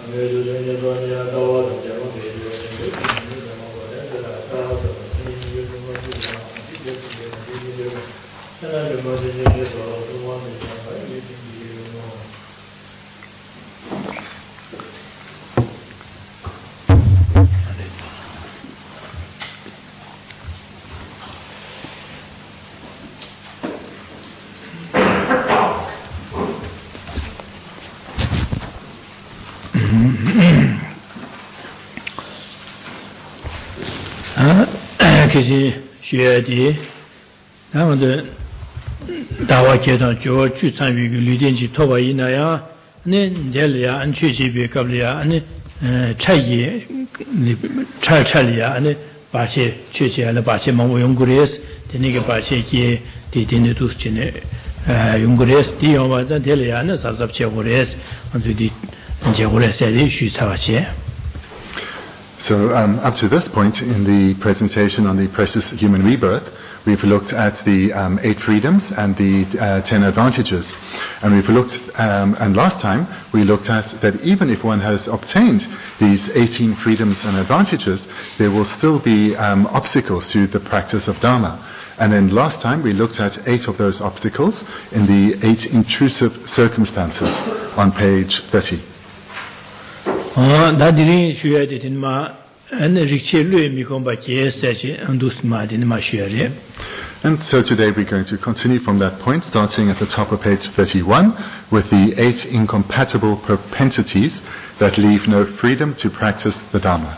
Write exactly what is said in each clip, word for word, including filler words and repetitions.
그시学的 나무도 다와케다 저 주参与 류된지 토바이나야 네 젤이야 안취지비 갑리야 아니 차이 차차리야 아니 바시 취지야라 바시 뭐 연구레스 되니게 바시기 되되는 도스네 연구레스 디오마다 델이야는 사섭체고레스 안주디 제고레스에 쉬사와체. So um, up to this point in the presentation on the precious human rebirth, we've looked at the um, eight freedoms and the uh, ten advantages. And we've looked, um, and last time we looked at that even if one has obtained these eighteen freedoms and advantages, there will still be um, obstacles to the practice of Dharma. And then last time we looked at eight of those obstacles in the eight intrusive circumstances on page thirty. 아, 나들이 쉬어야 되는 마, 안 리치르에 미콤바 제세지 안두스마디는 마셔야. And so today we're going to continue from that point, starting at the top of page thirty-one, with the eight incompatible propensities that leave no freedom to practice the Dharma.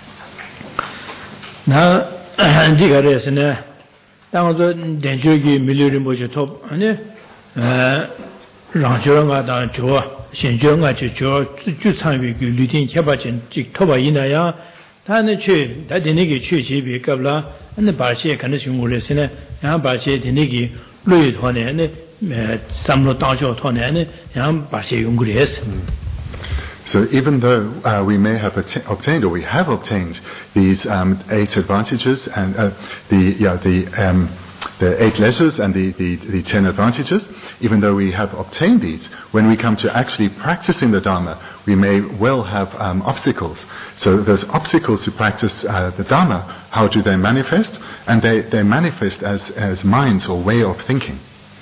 나 네가 그래서네, 당도 denjogi 밀려를 뭐죠 톱 아니, 어, 랑조랑가다 좋아. 现在我就就就参与个旅店开发进这头发以内呀，他那去他的那个去去别个了，那把些可能是我的是呢，然后把些的那个旅团呢，那呃三路大教团呢，然后把些用过的是。 So even though uh, we may have att- obtained, or we have obtained, these um, eight advantages and uh, the yeah the um, the eight leisures and the, the, the ten advantages, even though we have obtained these, when we come to actually practicing the Dharma, we may well have um, obstacles. So those obstacles to practice uh, the Dharma, how do they manifest? And they, they manifest as, as minds or way of thinking.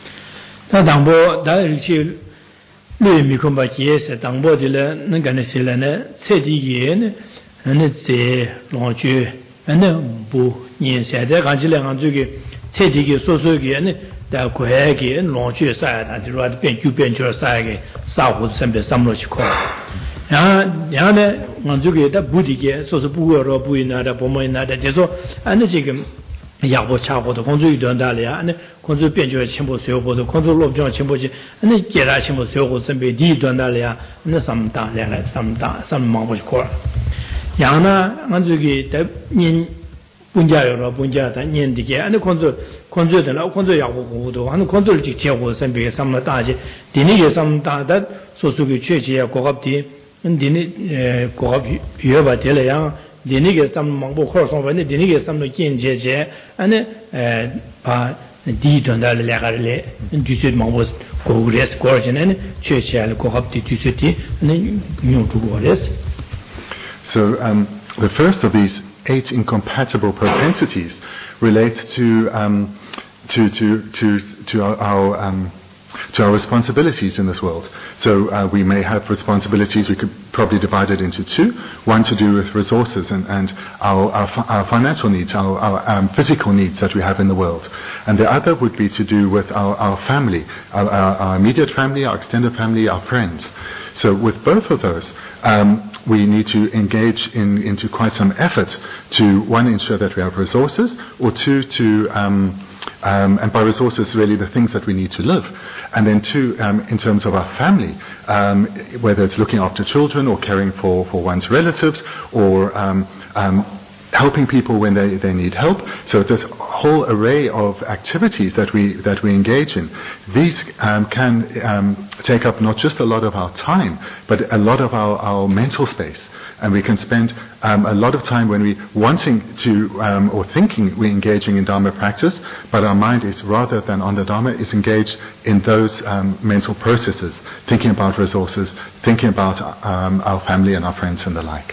세디게 소소게 다 고해게 롱주에 쌓아다 들어와 변주 변주를 쌓아게 쌓고 선배 삼로치고 야 야네 먼저게 다 부디게 소소 부여로 부이나다 보모이나다 그래서 안에 지금 야고 차고도 공주이 된다래야 안에 공주 변주에 첨부 수요고도 공주 롭정 첨부지 안에 계라 첨부 수요고 선배 디 된다래야 안에 삼다 내가 삼다 삼망고고 야나 먼저게 다닌 분자여로 분자다 년디게 안에 콘조 콘조들 콘조 야고 공부도 하는 콘조를 직제하고 선배에 삼나 다지 디니게 삼다다 소소게 최지야 고갑디 디니 고갑 비어바 될래야 디니게 삼망보 코성번에 디니게 삼노 진제제 안에 바 디던달 레가르레 디스 망보 고그레스 고르진에 최지야 고갑디 디스티 안에 뉴투고레스. So um, the first of these eight incompatible propensities relate to um, to to to to our, our um, to our responsibilities in this world. So uh, we may have responsibilities. We could probably divide it into two: one to do with resources and and our our, our financial needs, our, our um, physical needs that we have in the world, and the other would be to do with our our family, our, our, our immediate family, our extended family, our friends. So with both of those, um, we need to engage in, into quite some effort to, one, ensure that we have resources, or two, to, um, um, and by resources really the things that we need to live. And then two, um, in terms of our family, um, whether it's looking after children or caring for, for one's relatives or um, um, helping people when they, they need help. So this whole array of activities that we that we engage in, these um, can um, take up not just a lot of our time, but a lot of our, our mental space. And we can spend um, a lot of time when we wanting to um, or thinking we're engaging in Dharma practice, but our mind is rather than on the Dharma is engaged in those um, mental processes, thinking about resources, thinking about um, our family and our friends and the like.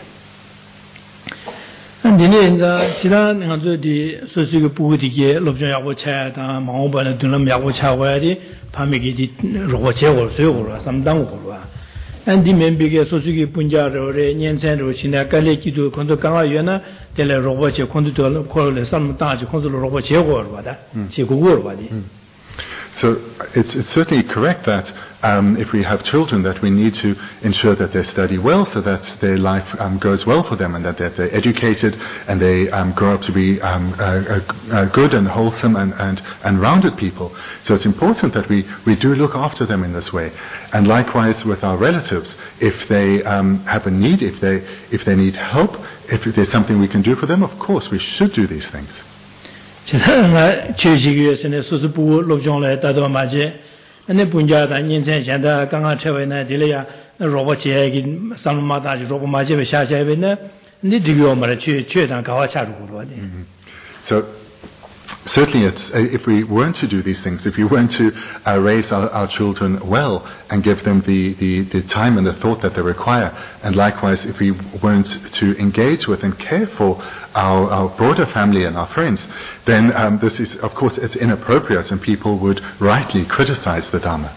Dine da jida nga zo di so su ge bu di ge lo jong ya wo cha da ma wo ba ne dun lam ya wo cha wa di pa me ge di ro wo che wo so wo sam dang wo lo an di men bi ge so su ge bun ja ro re nian chen ro xin da ga le ji du kon do gang a yuan na de le ro wo che kon do de ko le sam da ji kon do ro wo che wo lo ba da che gu wo lo ba di. So it's, it's certainly correct that um, if we have children, that we need to ensure that they study well, so that their life um, goes well for them, and that they're, they're educated and they um, grow up to be um, a, a, a good and wholesome and, and, and rounded people. So it's important that we, we do look after them in this way. And likewise with our relatives, if they um, have a need, if they if they need help, if there's something we can do for them, of course we should do these things. 제가 최지기에서는 수수부 로종래 다도 맞지 근데 분자다 인생 현대 강가 처에는 들려야 로봇이 상마다 로봇 맞지 샤샤베네 근데 지금 말에 최 최단 가와 차르고 그러네. So certainly it's, uh, if we weren't to do these things, if we weren't to uh, raise our, our children well and give them the, the, the time and the thought that they require, and likewise if we weren't to engage with and care for our, our broader family and our friends, then um, this is, of course, it's inappropriate and people would rightly criticize the Dharma.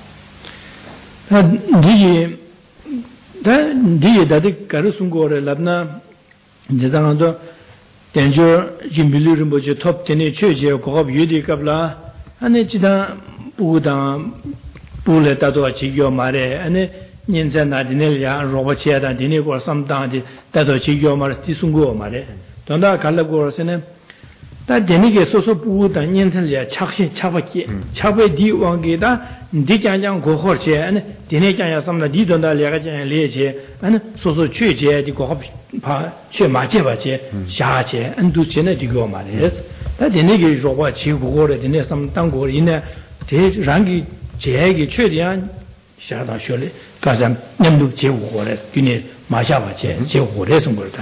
Danger Jimbilu Rinpoche top ten church Gob Yudi Kabla, and it's done Buddha Bule Tato Chigyo Mare, and Ninsana Dinelia, Robert Chia, and Dinego or some down Tato Chigyo Mare, Tisungo Mare. Donda Kalagor Sene. That Denige Soso Buddha Ninsalia, Chaksi Chavaki, Chabe Di Wangeda, Dikang Go Horche, and Dinekaya some of the Didonda Legajan Leche, and Soso Church, the Gob Che Machevache, Shache, and Duchena di Gomares. That the Nigi Roba Chigo, the Ne some Tango in a Rangi Chegi Chedian, Shada Shole, Kazam, Nambu Chewo, Guinea, Machavache, Chewo, Resumberta.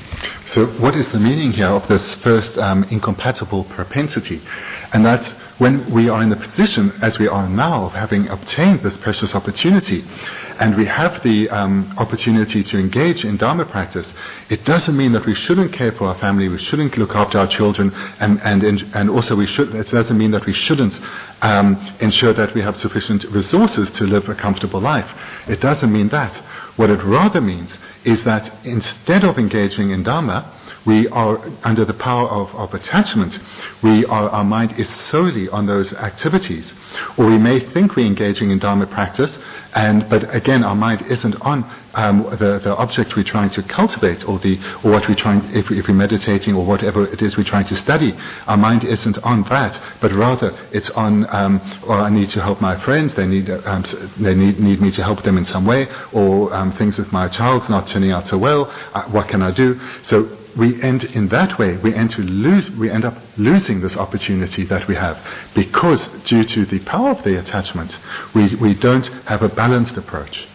So what is the meaning here of this first um, incompatible propensity? And that's when we are in the position, as we are now, of having obtained this precious opportunity, and we have the um, opportunity to engage in Dharma practice, it doesn't mean that we shouldn't care for our family, we shouldn't look after our children, and and and also we should. It doesn't mean that we shouldn't um, ensure that we have sufficient resources to live a comfortable life. It doesn't mean that. What it rather means is that instead of engaging in Dharma, we are under the power of, of attachment. We are, our mind is solely on those activities. Or we may think we're engaging in Dharma practice, and but again, our mind isn't on um, the, the object we're trying to cultivate, or the or what we're trying, if, if we're meditating, or whatever it is we're trying to study. Our mind isn't on that, but rather it's on, um, or I need to help my friends. They need um, they need need me to help them in some way, or um, things with my child not turning out so well. Uh, what can I do? So we end in that way, we end to lose, we end up losing this opportunity that we have, because due to the power of the attachment, we, we don't have a balanced approach.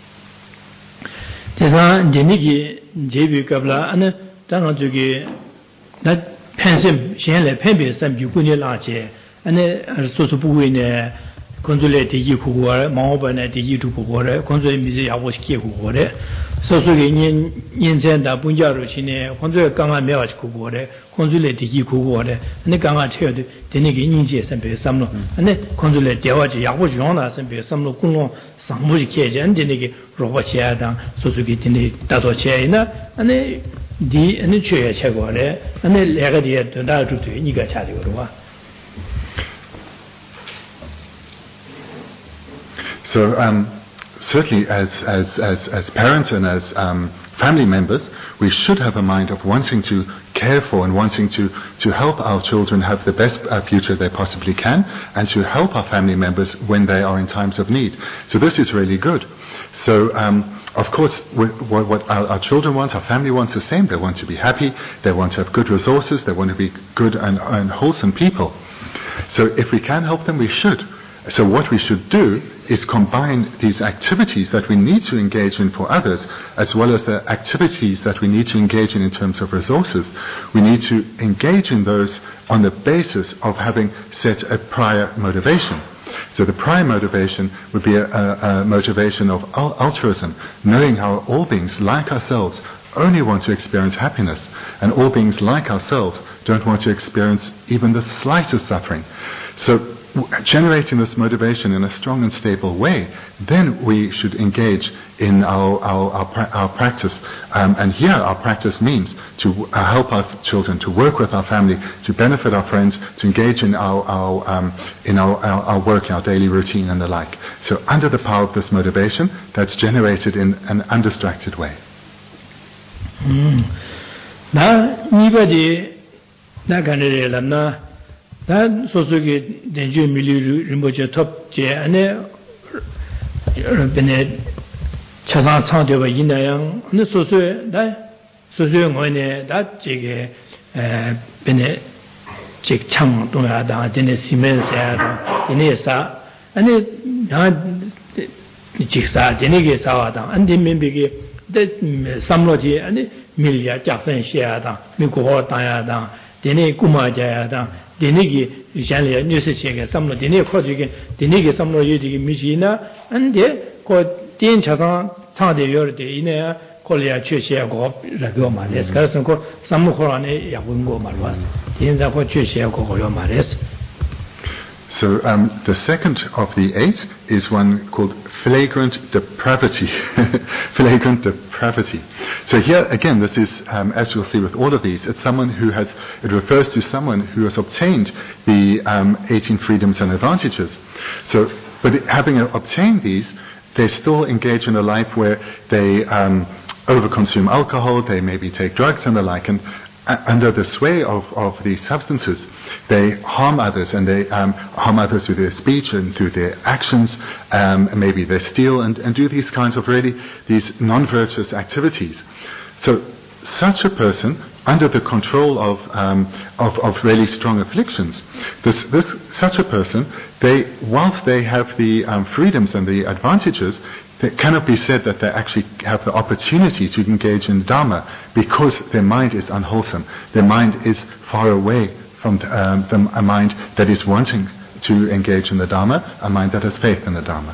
Consulate the Yukuore, Maobana, the Yutukuore, Consulate Mizia was Kikuore, so so in Yenzenda, Bunjaruchine, Consulate Ganga Melch Kuore, Consulate the Yukuore, and the Ganga Chair, the Nigi Ninjas and Besamno, and then Consulate Dewaji, Yawajona, and Besamno Kuno, Samuji Cage, and the Nigi Robachiadan, so to get in the Tato Chaina, and the D and the Chair Chagore, and the Legadia to Datu to Niga Chadua. So, um, certainly as, as, as, as parents and as um, family members, we should have a mind of wanting to care for and wanting to, to help our children have the best uh, future they possibly can, and to help our family members when they are in times of need. So this is really good. So, um, of course, what, what our, our children want, our family wants the same. They want to be happy, they want to have good resources, they want to be good and, and wholesome people. So if we can help them, we should. So what we should do is combine these activities that we need to engage in for others, as well as the activities that we need to engage in in terms of resources. We need to engage in those on the basis of having set a prior motivation. So the prior motivation would be a, a, a motivation of altruism, knowing how all beings like ourselves only want to experience happiness, and all beings like ourselves don't want to experience even the slightest suffering. So generating this motivation in a strong and stable way, then we should engage in our our, our, pra- our practice. Um, and here our practice means to uh, help our children, to work with our family, to benefit our friends, to engage in our, our um, in our, our, our work, our daily routine and the like. So under the power of this motivation, that's generated in an undistracted way. Na nibadi na ganere lamna da sosugi denju miliru rimboje top je ane bene chasan chang de ba yinayang ne sosu da sosu ngone da jege bene jek chang dong ya da dene simen sa da dene sa ane ya jik sa dene ge sa wa da ande membe ge de samlo ji ane milya jaksan xia da mi ko da ya da dene kuma ja ya da dene ge yanle nyuse chege samlo dene ko ji ge dene ge samlo yi de mi ji na ande ko den chasan cha de yor de ine ko le chue xia go la go ma les ka son ko samlo ko ne ya wen go ma lo den za ko chue xia go go yo ma les. So um, the second of the eight is one called flagrant depravity. Flagrant depravity. So here again, this is, um, as we'll see with all of these, it's someone who has, it refers to someone who has obtained the um, eighteen freedoms and advantages. So, but having obtained these, they still engage in a life where they um, overconsume alcohol, they maybe take drugs and the like, and under the sway of, of these substances, they harm others, and they um, harm others through their speech and through their actions. Um, maybe they steal and, and do these kinds of really these non-virtuous activities. So such a person, under the control of um, of, of really strong afflictions, this this such a person, they whilst they have the um, freedoms and the advantages, it cannot be said that they actually have the opportunity to engage in Dharma, because their mind is unwholesome. Their mind is far away from, um, from a mind that is wanting to engage in the Dharma, a mind that has faith in the Dharma.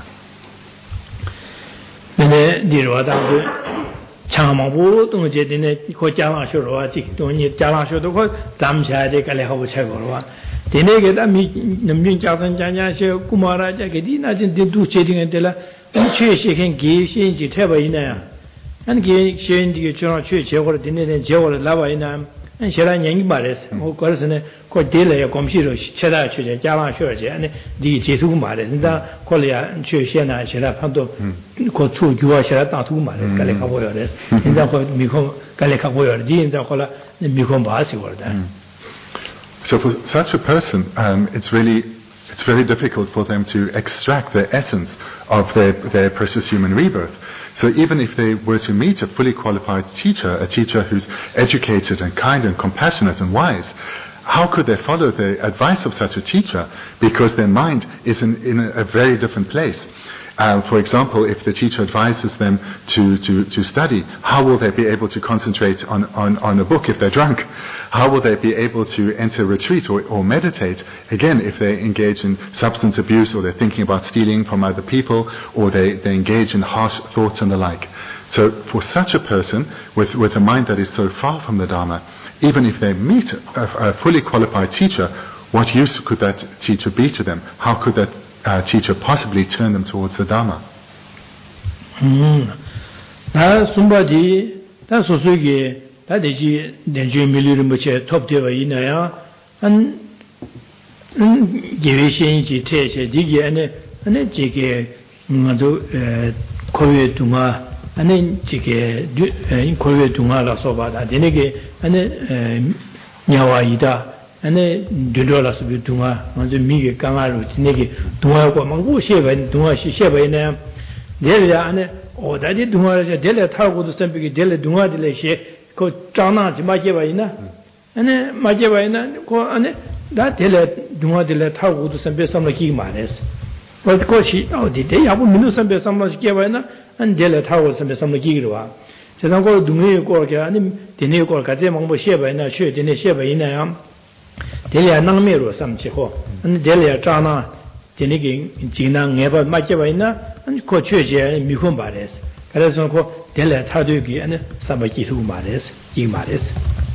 chue she can give she in Jitaba in there. And give she in the children church or dinner and jewel lava in them, and Sharan Yang Maris, who calls in a Cordilla, a computer, Cheda Church, Java Church, and the Jetu Maris, and the Colia and Churchena, Sherapanto, Cotu, Jua Sherata Maris, Calica Warriors, and then what Miko Calica Warrior, Dean, the Cola, and Miko Basi were there. So for such a person, um, it's really it's very difficult for them to extract the essence of their, their precious human rebirth. So even if they were to meet a fully qualified teacher, a teacher who's educated and kind and compassionate and wise, how could they follow the advice of such a teacher? Because their mind is in, in a, a very different place. Uh, for example, if the teacher advises them to, to, to study, how will they be able to concentrate on, on, on a book if they're drunk? How will they be able to enter retreat or, or meditate, again, if they engage in substance abuse, or they're thinking about stealing from other people, or they, they engage in harsh thoughts and the like? So for such a person, with, with a mind that is so far from the Dharma, even if they meet a, a fully qualified teacher, what use could that teacher be to them? How could that Uh, teacher possibly turn them towards the Dharma? Da somebody da so so ge da de ji den ju mi lu mu che top de ba yin na ya an ge we shin ji te che di ge ane ane je ge ma do kowe dunga ane jike kowe dunga la soba da dene ge ane nyawa ida ane dundro la sobi dunga manzo mige kangaru dene ge dunga ko mangu sheba dunga shi sheba ina dele ane o da de dunga ja dele tago do sembi dele dunga dele she ko chana ji ma je ba ina ane ma je ba ina ko ane da dele dunga dele tago do sembi samla ki ma res ko ko shi o de de ya bu minu sembi samla ki ba ina 안 될 타고 선배 선배 기기로와 세상 거 동네 거게 아니 되네 거 가제 망보 셰바이나 쉐 되네 셰바이나야 될야 남메로 삼치고 안 될야 자나 되네게 진낭 예바 맞게바이나 안 거취제 미혼 바레스 그래서 거 될야 타도기 아니 삼바 기수 마레스 이 마레스.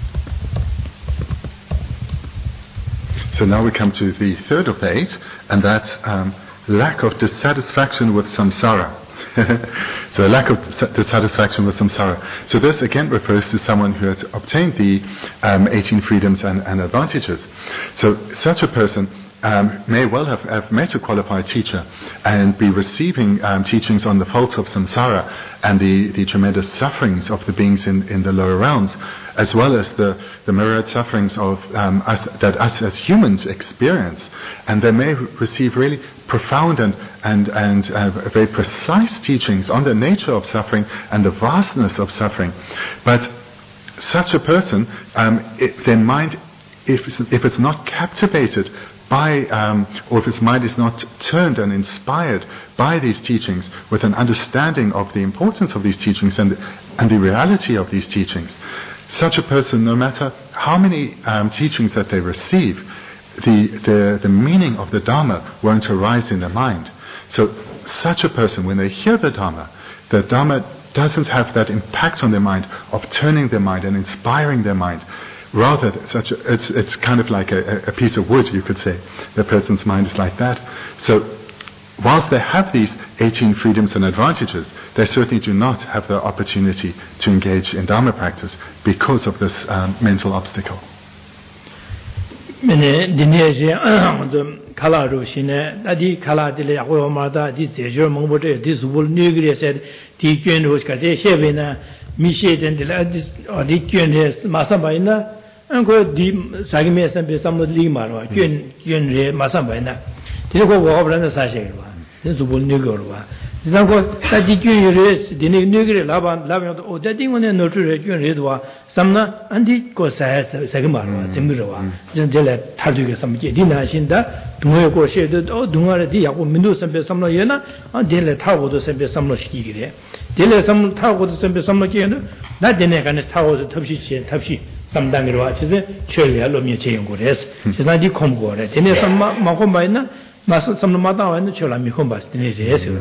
So now we come to the third of the eight, and that's um, lack of dissatisfaction with samsara. So a lack of dissatisfaction with samsara. So this again refers to someone who has obtained the um, eighteen freedoms and, and advantages. So such a person um, may well have, have met a qualified teacher and be receiving um, teachings on the faults of samsara and the, the tremendous sufferings of the beings in, in the lower realms, as well as the, the myriad sufferings of um, us, that us as humans experience. And they may receive really profound and, and, and uh, very precise teachings on the nature of suffering and the vastness of suffering. But such a person, um, it, their mind, if, if it's not captivated by, um, or if his mind is not turned and inspired by these teachings with an understanding of the importance of these teachings and, and the reality of these teachings, such a person, no matter how many um, teachings that they receive, the, the, the meaning of the Dharma won't arise in their mind. So such a person, when they hear the Dharma, the Dharma doesn't have that impact on their mind of turning their mind and inspiring their mind. Rather, such a, it's, it's kind of like a, a piece of wood, you could say. The person's mind is like that. So whilst they have these eighteen freedoms and advantages, they certainly do not have the opportunity to engage in Dharma practice because of this um, mental obstacle. 지난거 다지 균이레 디네 느그레 라바 라바도 오다딩원에 노트레 균레도와 삼나 안디 고사에 세금마로 zem그로와 전jel에 타두게 삼게 디나신다 동해고 셰도 어 동아레 디야고 민도 선배 삼로 예나 아 딜레 타고도 선배 삼로 시키기래 딜레 삼 타고도 선배 삼로 기에는 나 디네 간에 타고도 탑시 탑시 삼당으로와 지세 쳬리알로 미체 연구레스 지난디 콤고레 디네 삼마 마고 마이나 마스 삼로 마다와는 쳬라미 콤바스 디네 제스.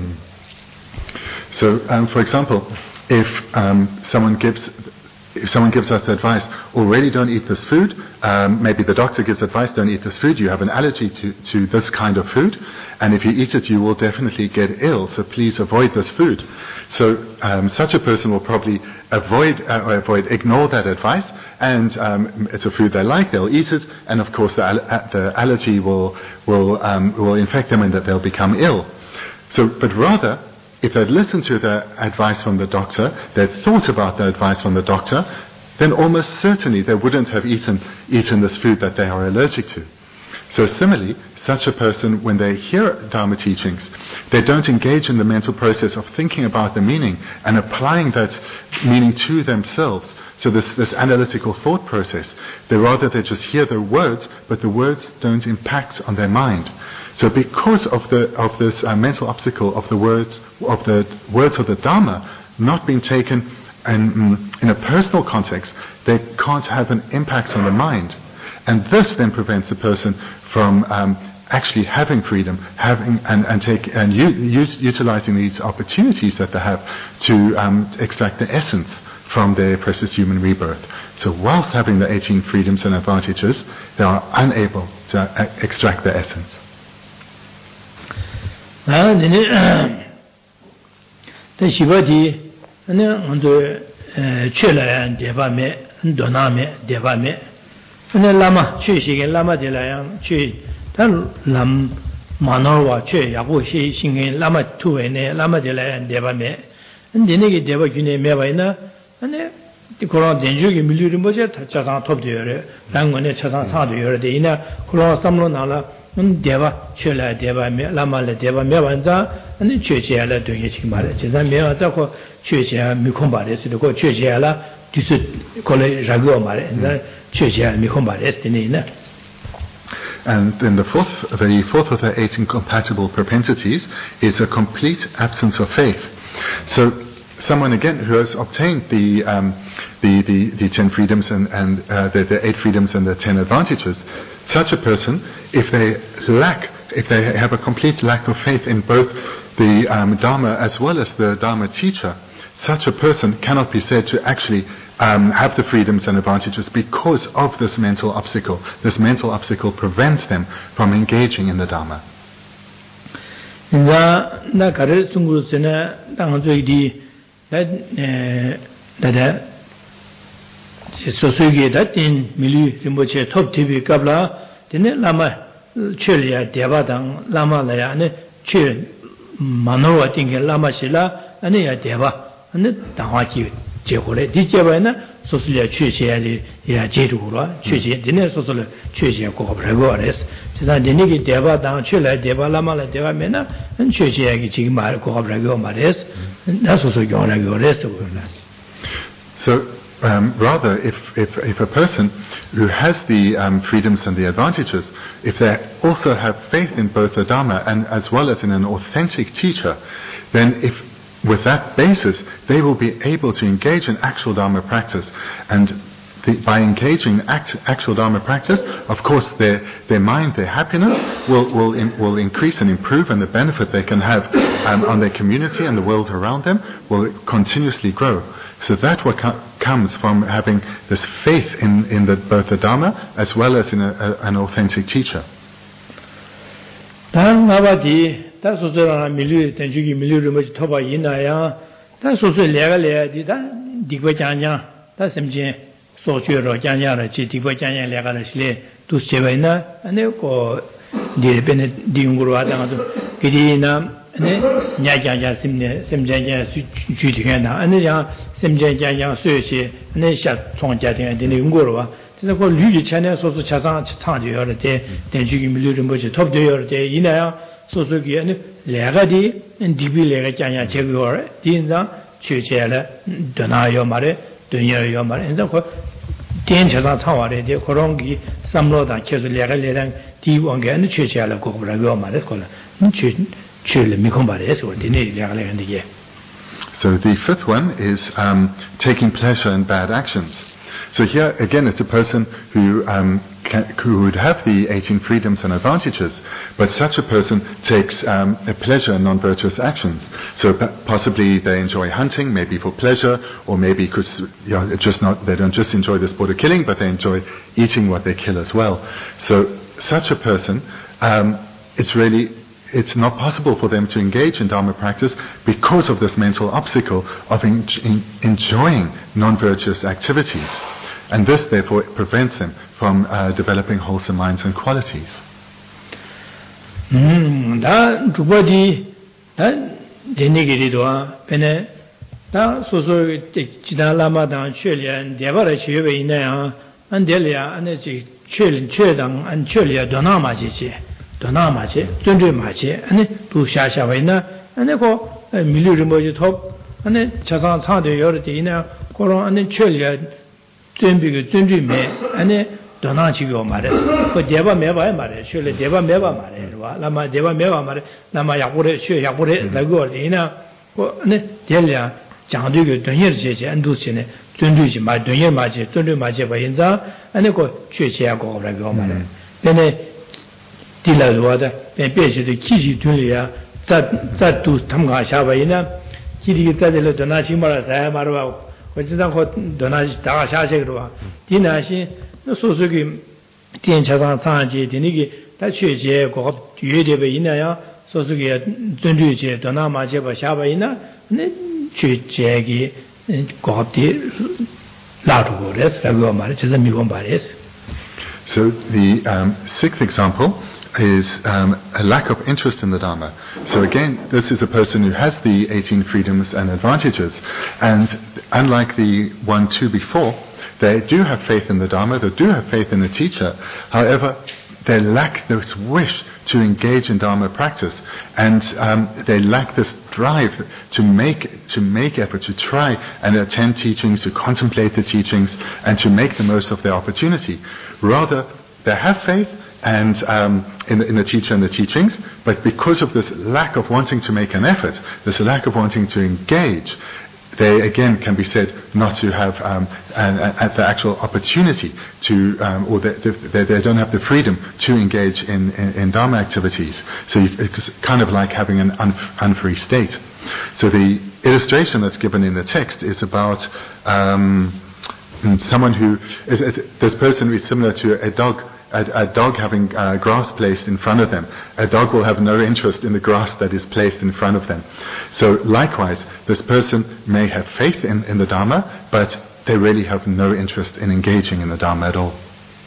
So, um, for example, if um, someone gives if someone gives us advice, already don't eat this food, um, maybe the doctor gives advice, don't eat this food, you have an allergy to, to this kind of food, and if you eat it, you will definitely get ill, so please avoid this food. So um, such a person will probably avoid, uh, avoid, ignore that advice, and um, it's a food they like, they'll eat it, and of course the, al- the allergy will, will, um, will infect them and that they'll become ill. So, but rather, if they'd listened to the advice from the doctor, they'd thought about the advice from the doctor, then almost certainly they wouldn't have eaten, eaten this food that they are allergic to. So similarly, such a person, when they hear Dharma teachings, they don't engage in the mental process of thinking about the meaning and applying that meaning to themselves. So this, this analytical thought process, they rather they just hear the words, but the words don't impact on their mind. So because of the of this uh, mental obstacle of the words of the words of the Dharma not being taken in, mm, in a personal context, they can't have an impact on the mind, and this then prevents the person from um, actually having freedom, having and, and take and u- use, utilizing these opportunities that they have to um, extract the essence from their precious human rebirth. So whilst having the eighteen freedoms and advantages, they are unable to uh, extract the essence. Manorwa Che Yabu Shi Singing Lama Two and Lama de la Deva Me, and the negative Deva Gune Mevaina, and the Koran Denju Milumoja, Chazan Top de Langone Chazan Sa de Ina, Koran Samlonala, and Deva, Chela Deva Lama Deva Mevanza, and the Churchiala to Yachimara, Chazamia Zako, Churchia Mikombares, the go Churchiala, to call it Ragomare, and the Churchia Mikombares, the Nina. And then the fourth, the fourth of the eight incompatible propensities is a complete absence of faith. So someone again who has obtained the um, the, the the ten freedoms and and uh, the, the eight freedoms and the ten advantages, such a person, if they lack, if they have a complete lack of faith in both the um, Dharma as well as the Dharma teacher, such a person cannot be said to actually um, have the freedoms and advantages because of this mental obstacle. This mental obstacle prevents them from engaging in the Dharma. 네 당화기 제고래 디제바나 소슬이야 최제야리 야 제루라 최제 디네 소슬 최제 고브라고레스 제가 디네기 대바당 최래 대바라마라 대바메나 은 최제야기 지금 말 고브라고 말레스 나 소슬 경라고레스 그러나. So um, rather, if, if if a person who has the um, freedoms and the advantages, if they also have faith in both the Dharma and as well as in an authentic teacher, then if with that basis, they will be able to engage in actual Dharma practice. And the, by engaging in act, actual Dharma practice, of course, their their mind, their happiness will will in, will increase and improve, and the benefit they can have um, on their community and the world around them will continuously grow. So that what co- comes from having this faith in in the, both the Dharma as well as in a, a, an authentic teacher. 다 소소라 밀류 된주기 밀류를 뭐 토바 이나야 다 소소 레가레디 다 디고장장 다 심진 소주로 장장을 지 디고장장 레가르실레 두세바이나 아니고 디베네 디응으로 하다가도 그리나 아니 냐장장 심네 심장장 주주되나 아니야 심장장장 수요시 아니 샤 총자된 데네 응고로 와 그래서 그 류기 전에 소소 차상 창조할 때 된주기 밀류를 뭐지 톱되어 때 이나야 소소기 아니 레가디 디비 레가 장야 제거를 인자 최제를 드나요 말에 드녀요 말에 인자 그 된차상 창화래 데 그런 게 삼로다 계속 레가 레랑 디원게 아니 최제를 고브라고 말에 그걸 최 최를 미콘 말에서 디네 레가 레는데. So the fifth one is um, taking pleasure in bad actions. So here again, it's a person who um, can, who would have the eighteen freedoms and advantages, but such a person takes um, a pleasure in non-virtuous actions. So p- possibly they enjoy hunting, maybe for pleasure, or maybe because you know, just not they don't just enjoy the sport of killing, but they enjoy eating what they kill as well. So such a person, um, it's really it's not possible for them to engage in Dharma practice because of this mental obstacle of en- en- enjoying non-virtuous activities. And this, therefore, prevents them from uh, developing wholesome minds and qualities. 음, 다 주버디 다 데니게리도아 베네 다 소소 지나라마당 최련 대바를 지외에 있나요? 안델이야 안에지 최련 최당 안 최리야 도나마지지 도나마지 존재마지 아니 또 샤샤바이나 아니고 밀류를 뭐지 톱 아니 자상 차대 여러 때 있나 그런 안에 최리야 준비가 준비매 아니 도나치고 말해 그 대바 매바 말해 최리 대바 매바 말해 와 라마 대바 매바 말해 라마 야고래 최 야고래 나고 어디나 그 아니 델이야 장도가 돈여지지 안도시네 존재지 마 돈여마지 존재마지 바인자 아니 그 최체하고 그러고 말해 근데 딜라로다 배배시도 기지 둘이야 자자도 탐가샤바이나 기리기 때들로 도나치 말아서 말아 어쨌든 그 도나치 다 샤세로 와 디나시 소소기 디엔차상 상하지 디니기 다 최제 고급 뒤에대베 있나요 소소기 전주제 도나마제 바샤바이나 네 최제기 고급디 라루고레스 라고 말해 제가 미곤 말했어. So the um, sixth example is um, a lack of interest in the Dharma. So again, this is a person who has the eighteen freedoms and advantages, and unlike the one, two before, they do have faith in the Dharma, they do have faith in the teacher. However, they lack this wish to engage in Dharma practice, and um, they lack this drive to make to make effort, to try and attend teachings, to contemplate the teachings, and to make the most of their opportunity. Rather, they have faith and um, in, the, in the teacher and the teachings, but because of this lack of wanting to make an effort, this lack of wanting to engage, they again can be said not to have um, an, an, the actual opportunity to, um, or they, they, they don't have the freedom to engage in, in, in Dharma activities. So you, it's kind of like having an un, unfree state. So the illustration that's given in the text is about um, someone who is, is, this person is similar to a dog. A, a dog having uh, grass placed in front of them. A dog will have no interest in the grass that is placed in front of them. So likewise, this person may have faith in, in the Dharma, but they really have no interest in engaging in the Dharma at all.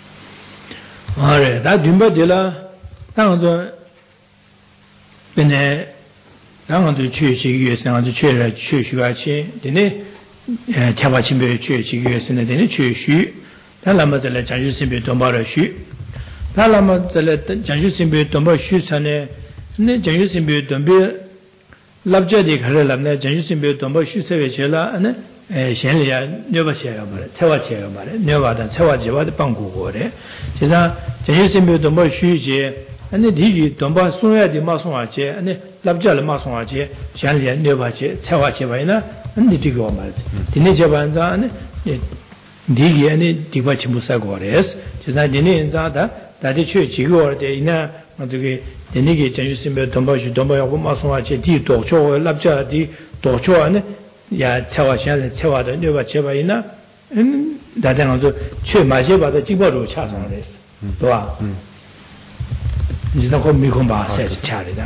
달라마 절 장주심비 domba shu chane ne 장주심비 dombe labjadi khalalne 장주심비 domba shu sewe chela ne shenliya nyoba cheya mare chewa cheya mare nyoba dan chewa jewa de banggu gore jesa 장주심비 domba shu je ane digi domba soya de ma songa je ane labja le ma songa je shenliya nyoba che chewa che baina ane digo mare dine je banza ane digi ane diba chimusa gores jesa dine zada 다들 최 지고를 때 이나 어떻게 되니게 전주심에 돈바시 돈바하고 마송아체 뒤 도초 납자디 도초 안에 야 차와샤를 차와도 녀바 제바이나 음 다당도 최 마셔봐도 지보로 차상을 했어. 또아 이제 거 미콘 바세 차리다.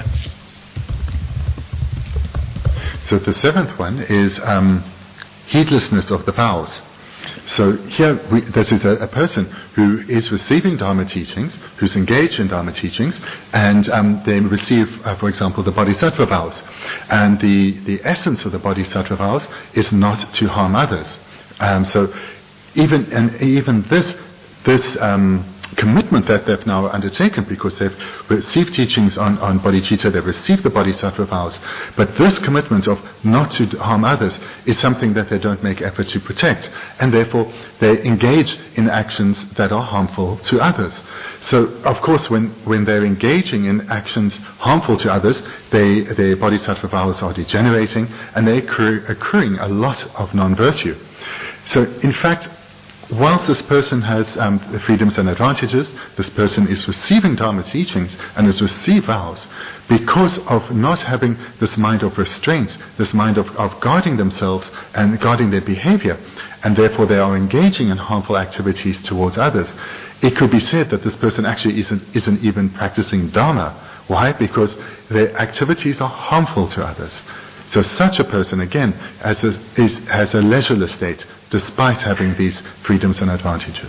So the seventh one is um, heedlessness of the vows. So here, we, this is a, a person who is receiving Dharma teachings, who's engaged in Dharma teachings, and um, they receive, uh, for example, the Bodhisattva vows. And the, the essence of the Bodhisattva vows is not to harm others. Um, so even and even this this um, commitment that they've now undertaken, because they've received teachings on, on bodhicitta, they've received the bodhisattva vows, but this commitment of not to harm others is something that they don't make effort to protect, and therefore they engage in actions that are harmful to others. So, of course, when, when they're engaging in actions harmful to others, they, their bodhisattva vows are degenerating, and they're accru- accruing a lot of non-virtue. So, in fact, whilst this person has um, the freedoms and advantages, this person is receiving Dharma teachings and has received vows, because of not having this mind of restraint, this mind of, of guarding themselves and guarding their behavior, and therefore they are engaging in harmful activities towards others. It could be said that this person actually isn't, isn't even practicing Dharma. Why? Because their activities are harmful to others. So such a person, again, has a, is, has a leisureless state, despite having these freedoms and advantages.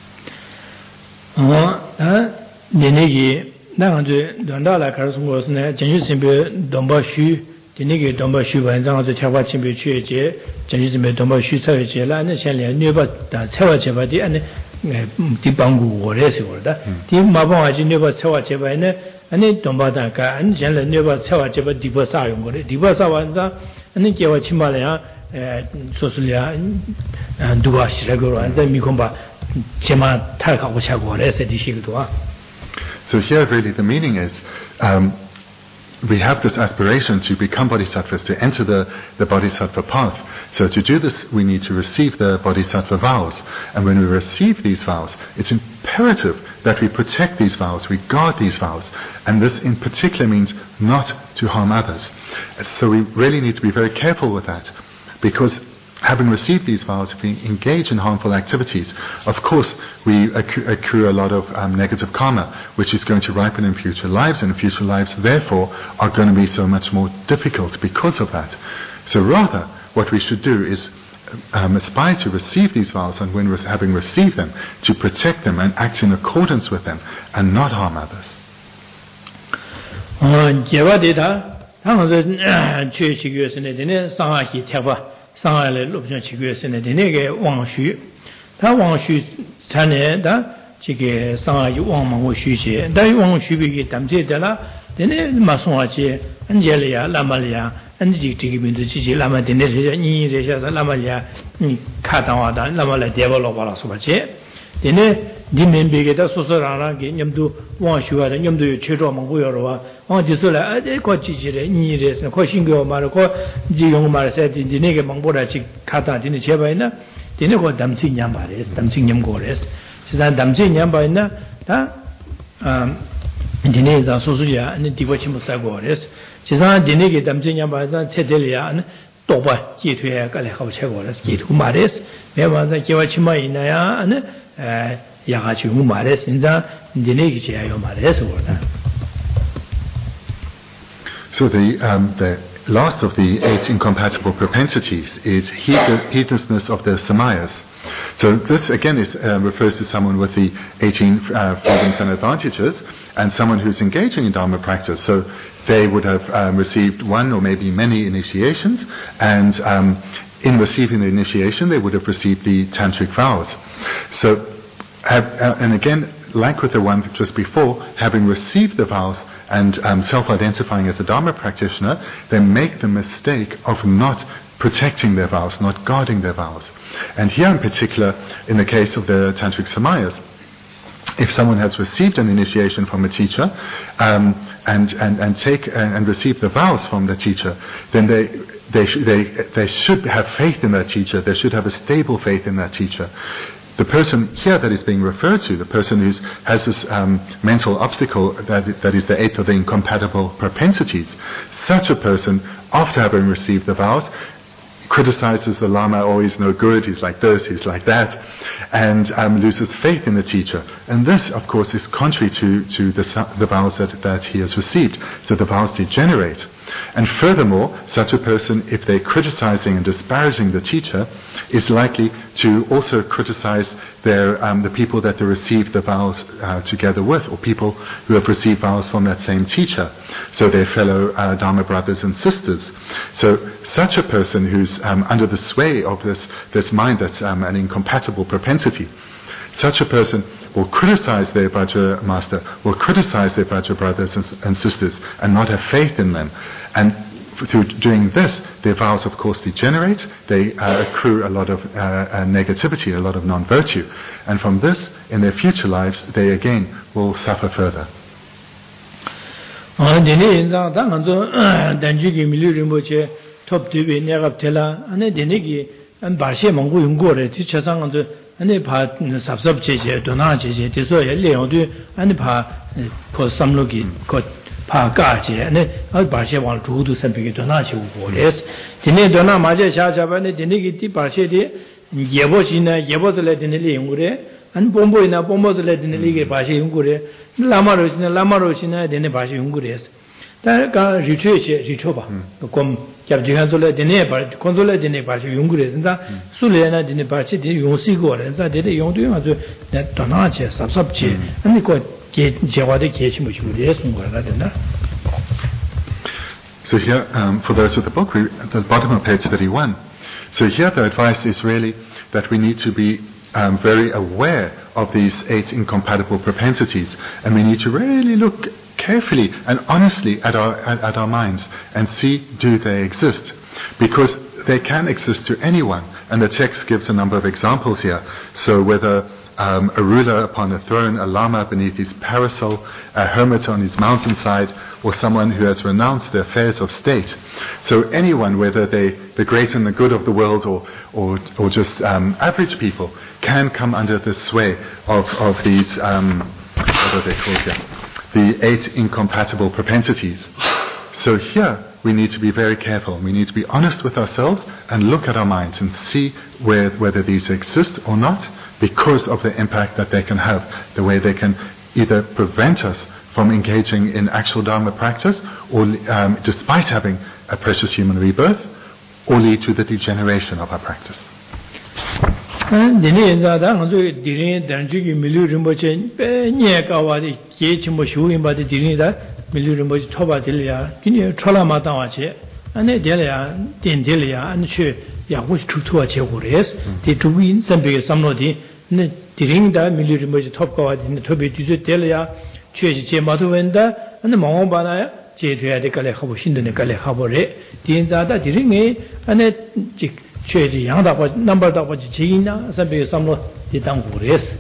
아니 돈바다가 아니 전에 네바 차와 제바 디버 사용 거래 디버 사완자 아니 제와 침말이야 에 소술이야 누가 시라고 앉아 미콘바 제마 탈가고 차고 그래서 디시기도와. So here really the meaning is um, we have this aspiration to become bodhisattvas, to enter the, the bodhisattva path. So to do this, we need to receive the bodhisattva vows. And when we receive these vows, it's imperative that we protect these vows, we guard these vows. And this in particular means not to harm others. So we really need to be very careful with that, because having received these vows, if we engage in harmful activities, of course we accrue, accrue a lot of um, negative karma, which is going to ripen in future lives, and future lives therefore are going to be so much more difficult because of that. So rather, what we should do is um, aspire to receive these vows, and when having received them, to protect them and act in accordance with them, and not harm others. 어, 제바데다 당서 최 지교에서는 되네 상하시 태바 상하를 높은 지교에서는 되네게 왕슈 다 왕슈 전에다 지게 상하이 왕망고 쉬지 다 왕슈비기 담제잖아 되네 마송하지 안젤리아 라말리아 안지 지기민도 지지 라마 되네 니레샤서 라말리아 카다와다 라말라 데벨롭 알아서 봐지 되네 니멘베게다 소소라라게 냠도 왕슈와다 냠도 최조망고여와 왕지설라 아데 거치지레 니레스 거신교 말고 지용 말세 디네게 망보라지 카다 디네 제바이나 디네 거 담치 냠바레 담치 냠고레스 지단 담치 냠바이나 다 디네 자 소소야 아니 디버치 못사고레스 지산 디네게 담치 냠바자 체델이야 또바 지퇴 깔레 하고 최고레스 지투 마레스 매만자 제와치마 있나야 아니 야가지 말에 진짜 디네기 제야요 말에서 그러다. So the um, the last of the eight incompatible propensities is heedlessness of the samayas. So this again is uh, refers to someone with the eighteen uh, freedoms and advantages, and someone who's engaging in Dharma practice. So they would have um, received one or maybe many initiations, and um, in receiving the initiation, they would have received the tantric vows. So, have, uh, and again, like with the one just before, having received the vows and um, self-identifying as a Dharma practitioner, they make the mistake of not protecting their vows, not guarding their vows. And here in particular, in the case of the tantric samayas, if someone has received an initiation from a teacher um, and, and, and take and, and receive the vows from the teacher, then they they, sh- they they should have faith in that teacher. They should have a stable faith in that teacher. The person here that is being referred to, the person who has this um, mental obstacle, that is, that is the eighth of the incompatible propensities, such a person, after having received the vows, criticizes the Lama, oh, he's no good, he's like this, he's like that, and um, loses faith in the teacher. And this, of course, is contrary to, to the, the vows that, that he has received. So the vows degenerate. And furthermore, such a person, if they're criticizing and disparaging the teacher, is likely to also criticize their, um, the people that they received the vows uh, together with, or people who have received vows from that same teacher, so their fellow uh, Dharma brothers and sisters. So such a person who's um, under the sway of this, this mind that's um, an incompatible propensity, such a person will criticize their Vajra master, will criticize their Vajra brothers and, and sisters, and not have faith in them. And through doing this, their vows, of course, degenerate. They uh, accrue a lot of uh, uh, negativity, a lot of non-virtue. And from this, in their future lives, they again will suffer further. 아니 바 삽삽제제 도나제제 대소에 레용도 아니 바 포삼로기 거 파가제 아니 아 바셰 왕 주도 선배게 도나시 오고레스 디네 도나 마제 샤샤바네 디네기 티 바셰디 예보지나 예보들레 디네리 용고레 안 봄보이나 봄보들레 디네리게 바셰 용고레 라마로시나 라마로시나 디네 바셰 용고레스 다가 리트레시 리토바 곰 잡지한솔레 디네 바 콘솔레 디네 바셰 용고레스다 술레나 디네 바셰 디 용시고레 자 디네 용도 아주 도나제 삽삽제 아니 거 제와데 계시무시 우리에서 뭐라든가. So here, um, for those with the book, we, at the bottom of page thirty-one. So here the advice is really that we need to be um, very aware of these eight incompatible propensities, and we need to really look carefully and honestly at our at, at our minds and see, do they exist? Because they can exist to anyone, and the text gives a number of examples here. So whether Um, a ruler upon a throne, a lama beneath his parasol, a hermit on his mountainside, or someone who has renounced the affairs of state. So anyone, whether they the great and the good of the world, or or, or just um, average people, can come under the sway of of these um, what are they called here? The eight incompatible propensities. So here we need to be very careful. We need to be honest with ourselves and look at our minds and see where, whether these exist or not, because of the impact that they can have, the way they can either prevent us from engaging in actual Dharma practice, or um, despite having a precious human rebirth, or lead to the degeneration of our practice. 밀리를 뭐지 토바들이야 그냥 초라마 당하지 안에 될이야 된될이야 안치 야고시 투투와 제고레스 디투인 선배의 삼로디 네 디링다 밀리를 뭐지 톱가와 토비 뒤에 될이야 최지 제마도 웬다 안에 멍어바나야 제돼야 될 거래 하고 신도네 거래 하고래 디인자다 디링에 안에 직 최지 양다고 넘버다고 지인나 선배의 삼로 디당고레스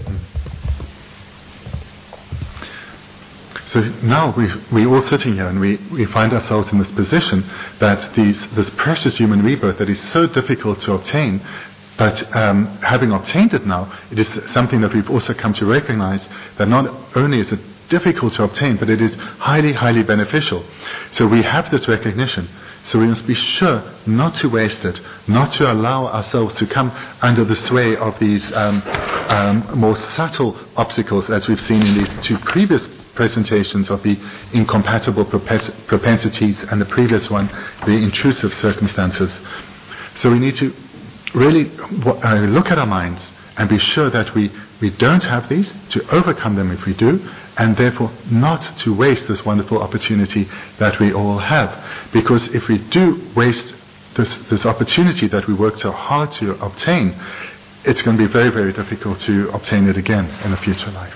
So now we, we're all sitting here and we, we find ourselves in this position that these, this precious human rebirth that is so difficult to obtain, but um, having obtained it now, it is something that we've also come to recognize that not only is it difficult to obtain, but it is highly, highly beneficial. So we have this recognition. So we must be sure not to waste it, not to allow ourselves to come under the sway of these um, um, more subtle obstacles, as we've seen in these two previous presentations of the incompatible propensities and the previous one, the intrusive circumstances. So we need to really uh, look at our minds and be sure that we, we don't have these, to overcome them if we do, and therefore not to waste this wonderful opportunity that we all have. Because if we do waste this, this opportunity that we worked so hard to obtain, it's going to be very, very difficult to obtain it again in a future life.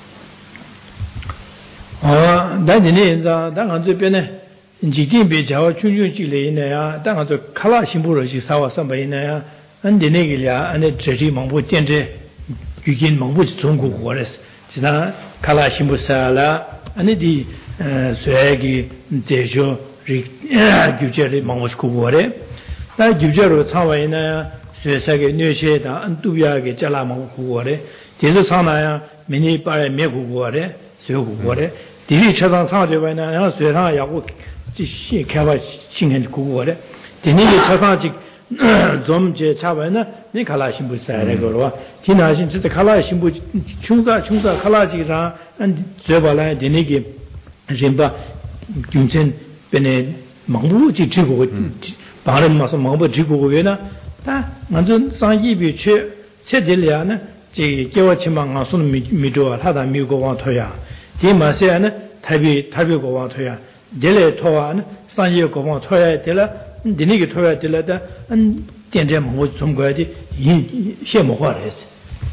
아, 나진이 자 당한 저변에 지진비 자와 충충지래이네야 당한 저 칼라 신부로지 사와 선배이네야 안데네길야 안에 저지 망부 된제 규긴 망부 중국어레스 지나 칼라 신부사라 안에디 쇠기 제조 리 규제리 망부스고거레 나 규제로 차와이네야 쇠사게 뇌셰다 안두야게 잘라망고거레 제서 상나야 미니 빠에 메고거레 쇠고거레 디리 차상 상대바나 야 쇠상 야고 지 개발 신행 고거래 디니게 차상직 좀 제 차바나 니 칼라 신부 사래 거로 디나신 진짜 칼라 신부 충사 충사 칼라지라 안 제발라 디니게 림바 균전 베네 망부지 지고 바람 마서 망부 지고 왜나 다 완전 상이비 최 세들이야나 제 개와치만 가서는 미도와 하다 미고 와토야 디마세는 타비 타비 고와토야 델레 토와는 산예 고와 토야 델라 디니게 토야 델라다 안 된제 뭐 좀거야지 이 셰모화레스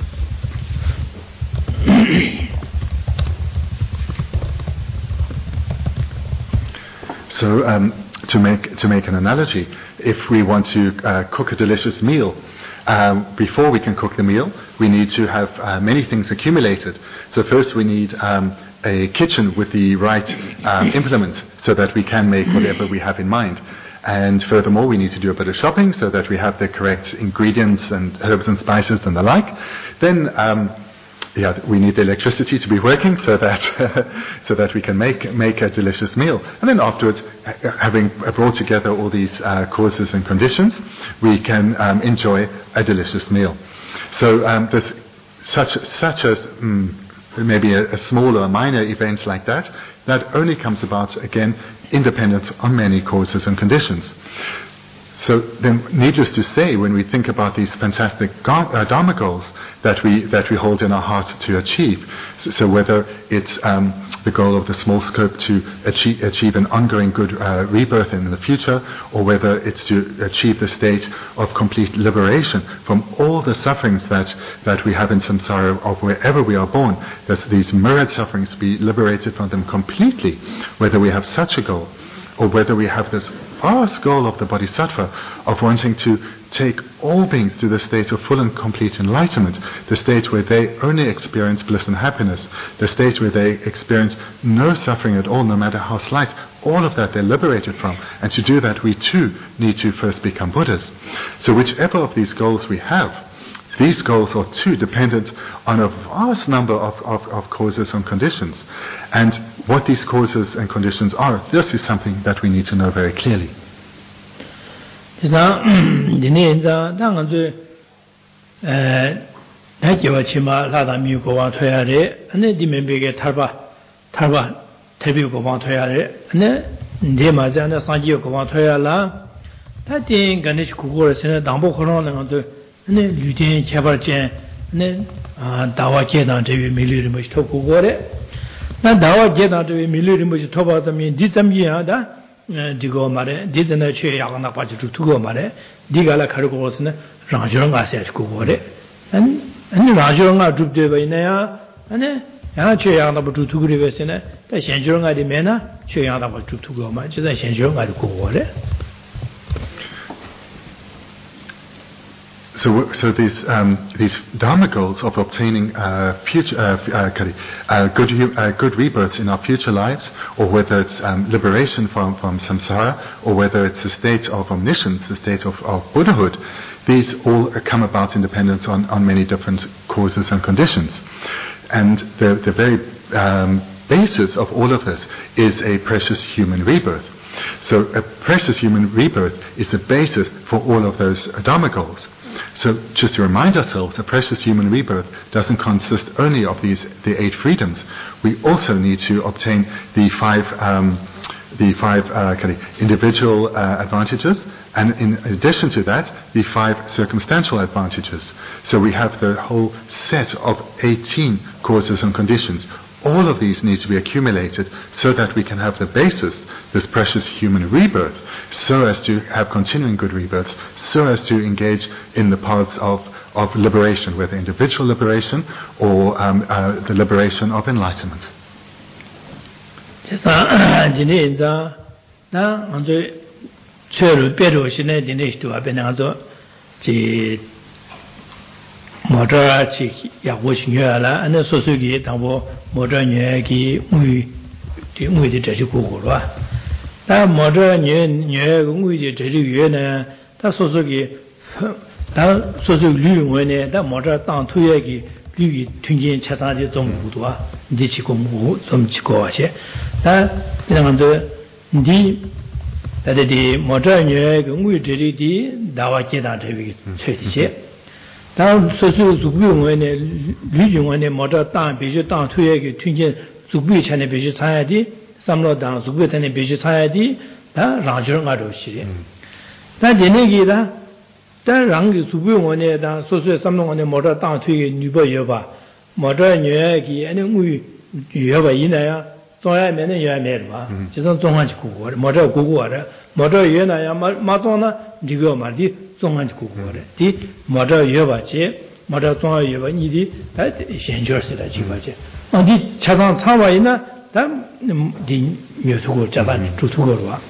So um, to make to make an analogy, if we want to uh, cook a delicious meal, um, before we can cook the meal, we need to have uh, many things accumulated. So first we need um, a kitchen with the right um, implement so that we can make whatever we have in mind. And furthermore, we need to do a bit of shopping so that we have the correct ingredients and herbs and spices and the like. Then um, yeah, we need the electricity to be working so that so that we can make make a delicious meal. And then afterwards, having brought together all these uh, causes and conditions, we can um, enjoy a delicious meal. So um, there's such such as um, maybe a, a small or minor events like that that only comes about again independent on many causes and conditions. So then, needless to say, when we think about these fantastic uh, Dharma goals that we that we hold in our heart to achieve, so, so whether it's um, the goal of the small scope to achieve, achieve an ongoing good uh, rebirth in the future, or whether it's to achieve the state of complete liberation from all the sufferings that, that we have in samsara of wherever we are born, that these myriad sufferings be liberated from them completely, whether we have such a goal, or whether we have this vast goal of the Bodhisattva of wanting to take all beings to the state of full and complete enlightenment, the state where they only experience bliss and happiness, the state where they experience no suffering at all, no matter how slight, all of that they're liberated from. And to do that, we too need to first become Buddhas. So whichever of these goals we have, these goals are too dependent on a vast number of, of, of causes and conditions. And what these causes and conditions are, this is something that we need to know very clearly. 네 류된 개발전 네 다와 계단 제위 밀리를 뭐 토고거래 那다와 제다도 밀리를 뭐지 토바자면 디점이야다 디고 말에 디즈나 최야가나 빠지고 두고 말에 디가라 가르고스는 라저랑 가서 그거래 아니 아니 라저랑 줍대 버이나야 아니 야 최야가나 부 두고리 베스네 다 현저랑 가디 메나 최야가나 부 두고 말 진짜 현저랑 가디 그거래. So, so these um, these dharma goals of obtaining uh, future uh, uh, uh, good uh, good rebirths in our future lives, or whether it's um, liberation from, from samsara, or whether it's a state of omniscience, a state of, of Buddhahood, these all come about in dependence on, on many different causes and conditions, and the the very um, basis of all of this is a precious human rebirth. So, a precious human rebirth is the basis for all of those dharma goals. So, just to remind ourselves, a precious human rebirth doesn't consist only of these the eight freedoms. We also need to obtain the five um, the five uh, kind of individual uh, advantages, and in addition to that, the five circumstantial advantages. So we have the whole set of eighteen causes and conditions. All of these need to be accumulated so that we can have the basis, this precious human rebirth, so as to have continuing good rebirths, so as to engage in the paths of, of liberation, whether individual liberation or um, uh, the liberation of enlightenment. 모자 치 야고 신여라 안에 소소기 당보 모자 녀기 우이 우이의 저지 고고로 다 모자 녀녀 우이의 저지 위에는 다 소소기 다 소소 류원에 다 모자 땅 투여기 류기 튕긴 차사지 정부도 니치 공부 좀 치고 하시 다 이런데 니 다들 모자 녀 우이 저지디 나와 제다 저기 최디시 다 소소 주부원에 류중원에 모자 땅 비주 땅 투여기 튕긴 주부 전에 비주 사야지 삼로당 주부 전에 비주 사야지 다 라저가로 시리 다 되네기다 다 랑기 주부원에다 소소 삼로원에 모자 땅 투여기 뉴버 여봐 모자 녀기 아니 우이 여봐 이나야 동야면은 여야면 봐 지선 종한지 고고 모자 고고하라 모자 여나야 마도나 디고 말디 종한지 고고래 디 모자 여봐지 모자 종아 여봐 니디 다 현저스다 지바지 어디 차상 차와이나 다디 묘투고 잡아니 주투고로 와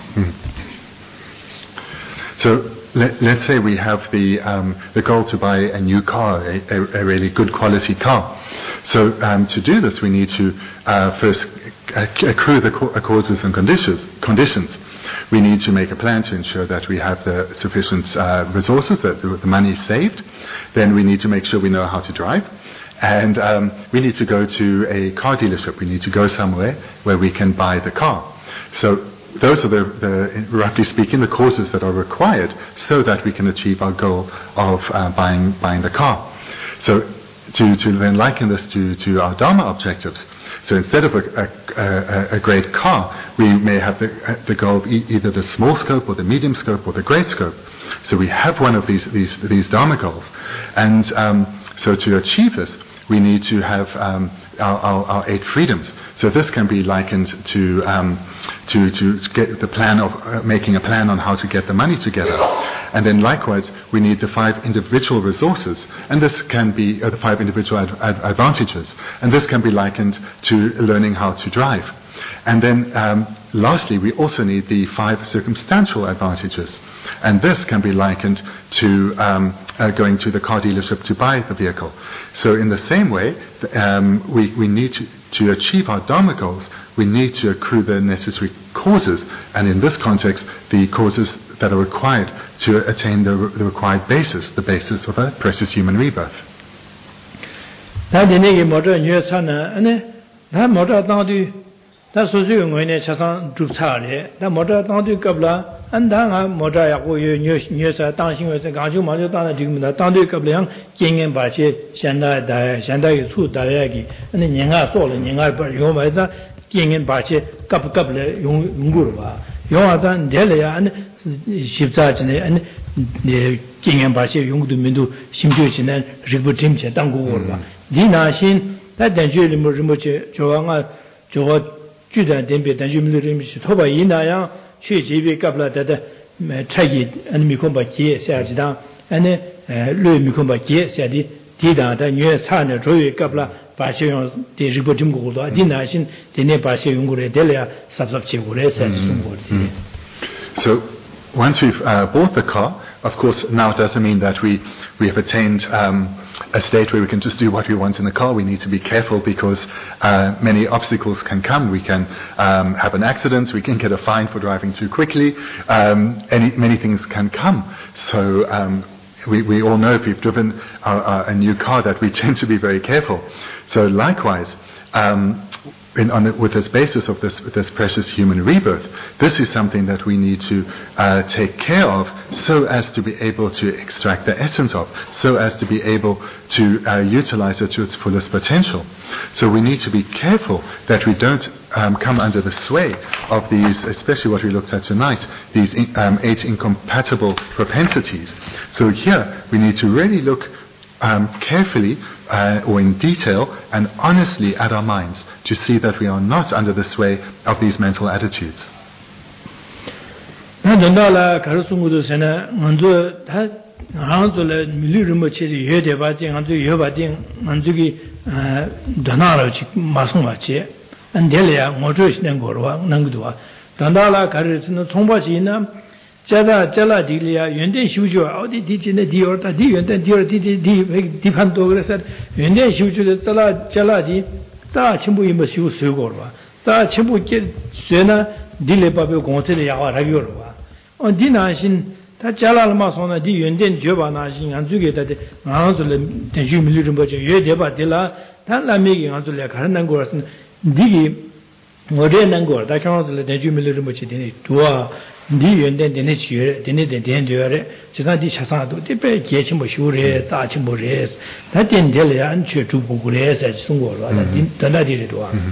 So let, let's say we have the um, the goal to buy a new car, a, a, a really good quality car. So um, to do this, we need to uh, first accrue the causes and conditions. Conditions. We need to make a plan to ensure that we have the sufficient uh, resources, that the, the money is saved. Then we need to make sure we know how to drive. And um, we need to go to a car dealership. We need to go somewhere where we can buy the car. So those are the, the, roughly speaking, the causes that are required so that we can achieve our goal of uh, buying buying the car. So to, to then liken this to, to our Dharma objectives. So instead of a, a, a, a great car, we may have the, the goal of e- either the small scope or the medium scope or the great scope. So we have one of these these, these Dharma goals. And um, so to achieve this, we need to have um, our, our, our eight freedoms. So this can be likened to um, to to get the plan of uh, making a plan on how to get the money together, and then likewise we need the five individual resources, and this can be uh, the five individual ad- ad- advantages, and this can be likened to learning how to drive. And then um, lastly, we also need the five circumstantial advantages. And this can be likened to um, uh, going to the car dealership to buy the vehicle. So in the same way, um, we, we need to, to achieve our Dharma goals, we need to accrue the necessary causes. And in this context, the causes that are required to attain the, the required basis, the basis of a precious human rebirth. 다 소소용 원에 차상 주차래 다 모자 당도 겁라 안당아 모자야 고여 녀녀사 당신에서 강주 먼저 당다 지금다 당도 겁량经验 바치 현代现代수 다야기 아니 내가做了 내가 요 말자 经验 바치 겁겁래 용 용구로 봐 요하다 내려야 아니 십자진에 아니 네经验 바치 용구도 민도 심조진에 리버팀체 당고고 봐 니나신 다 된주리 뭐 뭐지 저왕아 저거 주단 된비 단주민들이 토바 이나야 최지비 갑라다다 차기 아니 미콘바지 세아지다 아니 르 미콘바지 세아디 디다다 뉘에 사네 조이 갑라 바시용 대리보 좀 고도 디나신 데네 바시용 고래 될야 삽삽치 고래 세스ung 고래. So once we've uh, bought the car, of course, now it doesn't mean that we, we have attained um, a state where we can just do what we want in the car. We need to be careful because uh, many obstacles can come. We can um, have an accident. We can get a fine for driving too quickly. Um, any, many things can come. So um, we, we all know if we've driven a, a, a new car that we tend to be very careful. So likewise, um, In, on the, with this basis of this, this precious human rebirth, this is something that we need to uh, take care of so as to be able to extract the essence of, so as to be able to uh, utilize it to its fullest potential. So we need to be careful that we don't um, come under the sway of these, especially what we looked at tonight, these in, um, eight incompatible propensities. So here we need to really look Um, carefully uh, or in detail and honestly at our minds to see that we are not under the sway of these mental attitudes. 자다 자라디리아 연대 휴조 어디 디진의 디어다 디 연대 디어 디디 디 디판도 그래서 연대 휴조의 자라 자라디 자 친구이 뭐 쉬고 쉬고 봐. 자 친구께 쇠나 딜레바베 공세를 야와라기로 봐. 어 디나신 다 자라르마 손나 디 연대 줘바나신 안 주게다데 나한테 대주 밀리 좀 버져 예 대바딜라 달라미기 안줄래 가는 거라서 디기 뭐래는 거 다 경험을 대주 밀리 좀 버지 되니 도와 니 연대 되네 지에 되네 되네 되어래 지사디 차사도 대배 계치 뭐 쇼래 자치 뭐래 다 된del이야 안취 주고 그래서 중국어로 단다디도 와.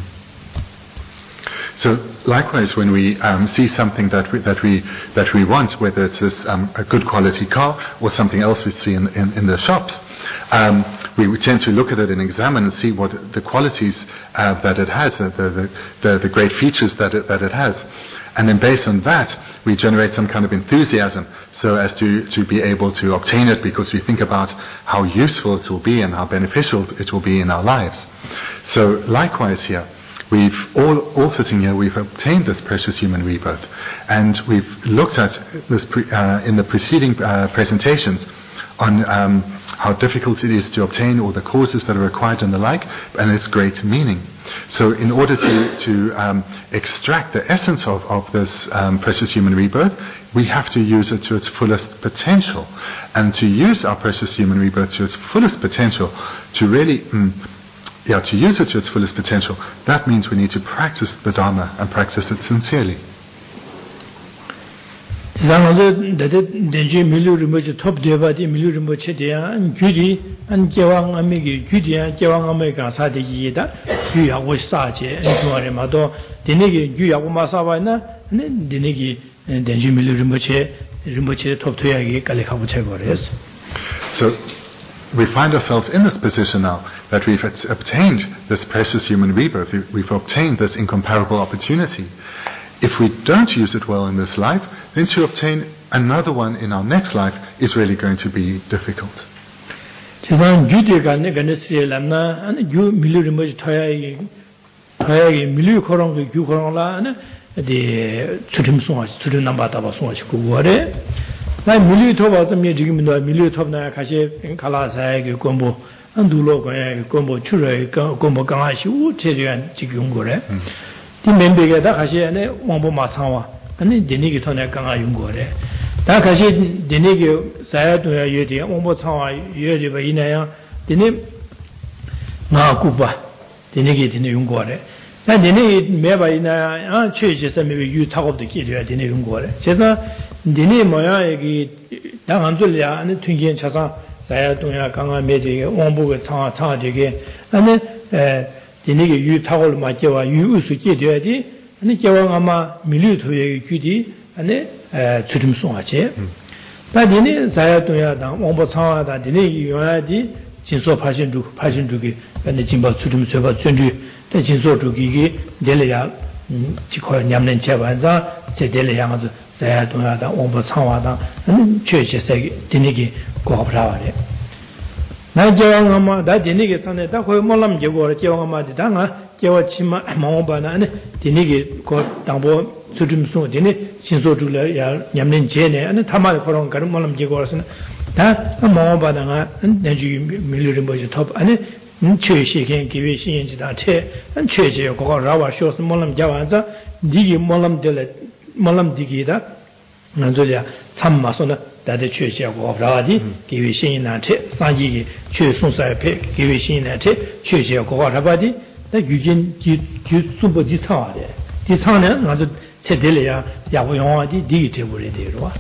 So likewise, when we um, see something that we, that we that we want, whether it's this, um, a good quality car or something else we see in, in, in the shops, um, we, we tend to look at it and examine and see what the qualities uh, that it has, the, the, the, the great features that it, that it has. And then based on that, we generate some kind of enthusiasm so as to, to be able to obtain it because we think about how useful it will be and how beneficial it will be in our lives. So likewise here, we've all, all sitting here, we've obtained this precious human rebirth. And we've looked at this pre, uh, in the preceding uh, presentations on um, how difficult it is to obtain all the causes that are required and the like, and its great meaning. So in order to, to um, extract the essence of, of this um, precious human rebirth, we have to use it to its fullest potential. And to use our precious human rebirth to its fullest potential, to really, mm, yeah, to use it to its fullest potential, that means we need to practice the Dharma and practice it sincerely. 상어도 대대 대지 밀루르 뭐지 톱되바디 밀루르 뭐체대야 규디 안 제왕 아미기 규디야 제왕 아미가 사대기다 규야고 사제 좋아레마도 디네기 규야고 마사바나 네 디네기 대지 밀루르 뭐체 뭐체 톱토야기 깔리카부 체거레스. So we find ourselves in this position now that we've obtained this precious human rebirth, we've obtained this incomparable opportunity. If we don't use it well in this life, then to obtain another one in our next life is really going to be difficult. 지난 주디가 내가 nesrilam나 아니 주 밀루르 뭐지 토야이 토야이 밀루 코롱도 주 코롱라나 데 추림송아 추림 남바다바 송아시 고거래 나 밀루 토바도 미 지금 너 밀루 토나 가시 칼라사의 공부 안둘로 거야 공부 추르의 공부 강하시 우체련 지금 거래 디 멤버가 가시에 왕보 마상와 아니 데니기 토네 강아 용거래 다 가시 데니기 사야도야 예디 왕보 상와 예디 바이나야 데니 나쿠바 데니기 데니 용거래 나 데니 메바이나 아 최지서 메비 유 타고도 끼려야 데니 용거래 제가 데니 뭐야 여기 당한줄이야 아니 튕긴 차상 사야도야 강아 메디 왕보가 상와 상와 되게 아니 에 디네게 유 타고를 맞게와 유우수 깨돼야지 아니 개왕 아마 밀류토의 규디 아니 에 주림송하지 다 디네 자야도야다 원보 상하다 디네기 요야디 진소 파신 주 파신 주기 근데 진보 수tum 쇠바 준주 대 진소 주기기 내려야 지코 냠는 제반자 제대로 향해서 자야 동하다 온보 상화다 최시세 디니기 고합라와래 나 제왕아마 다 디니기 산에 다 거의 몰람 제고 제왕아마디 당아 제와 치마 마오바나네 디니기 고 당보 수tum소 디니 진소 주려 냠는 제네 아니 타마를 걸어 가는 몰람 제고라서는 다 마오바나가 내주 밀르는 뭐지 톱 아니 최시겐 기회 신인지다 체 최제 그거 라와 쇼스 몰람 자완자 디기 몰람 될 몰람 디기다 난저야 참마서나 다들 최시하고 라디 기회 신인나 체 상기기 최송사에 기회 신인나 체 최시하고 라바디 나 유진 기 수보 지상하래 지상은 아주 제대로야 야고 영화디 디기 되버려 되로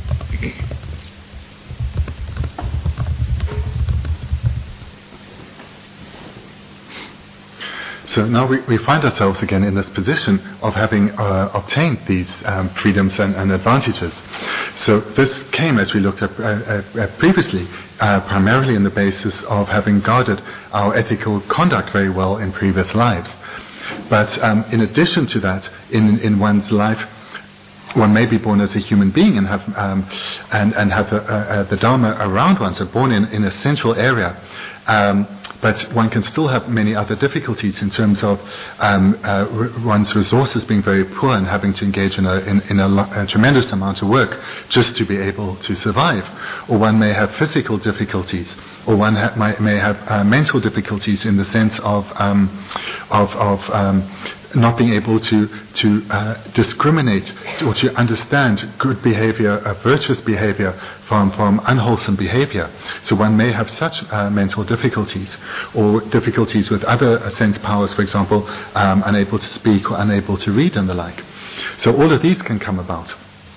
So now we, we find ourselves again in this position of having uh, obtained these um, freedoms and, and advantages. So this came, as we looked at, uh, at previously, uh, primarily in the basis of having guarded our ethical conduct very well in previous lives. But um, in addition to that, in, in one's life, one may be born as a human being and have um, and and have the, uh, uh, the Dharma around one, so born in, in a central area. Um, but one can still have many other difficulties in terms of um, uh, r- one's resources being very poor and having to engage in a in, in a, lo- a tremendous amount of work just to be able to survive. Or one may have physical difficulties, or one ha- might, may have uh, mental difficulties in the sense of um, of of um, not being able to to uh, discriminate or to understand good behavior, uh, virtuous behavior from from unwholesome behavior. So one may have such uh, mental difficulties, or difficulties with other uh, sense powers, for example, um, unable to speak or unable to read and the like. So all of these can come about.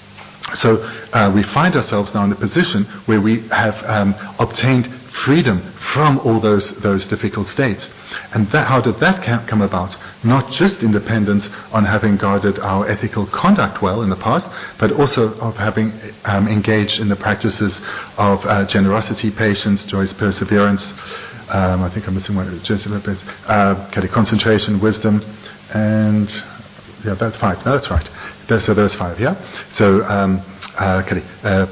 So uh, we find ourselves now in a position where we have um, obtained freedom from all those those difficult states. And that, how did that come about? Not just independence on having guarded our ethical conduct well in the past, but also of having um, engaged in the practices of uh, generosity, patience, joy, perseverance. Um, I think I'm missing one. Just a little bit. Uh, okay, concentration, wisdom, and yeah, that's five. No, that's right. So there's five. Yeah. So um, uh, okay, uh,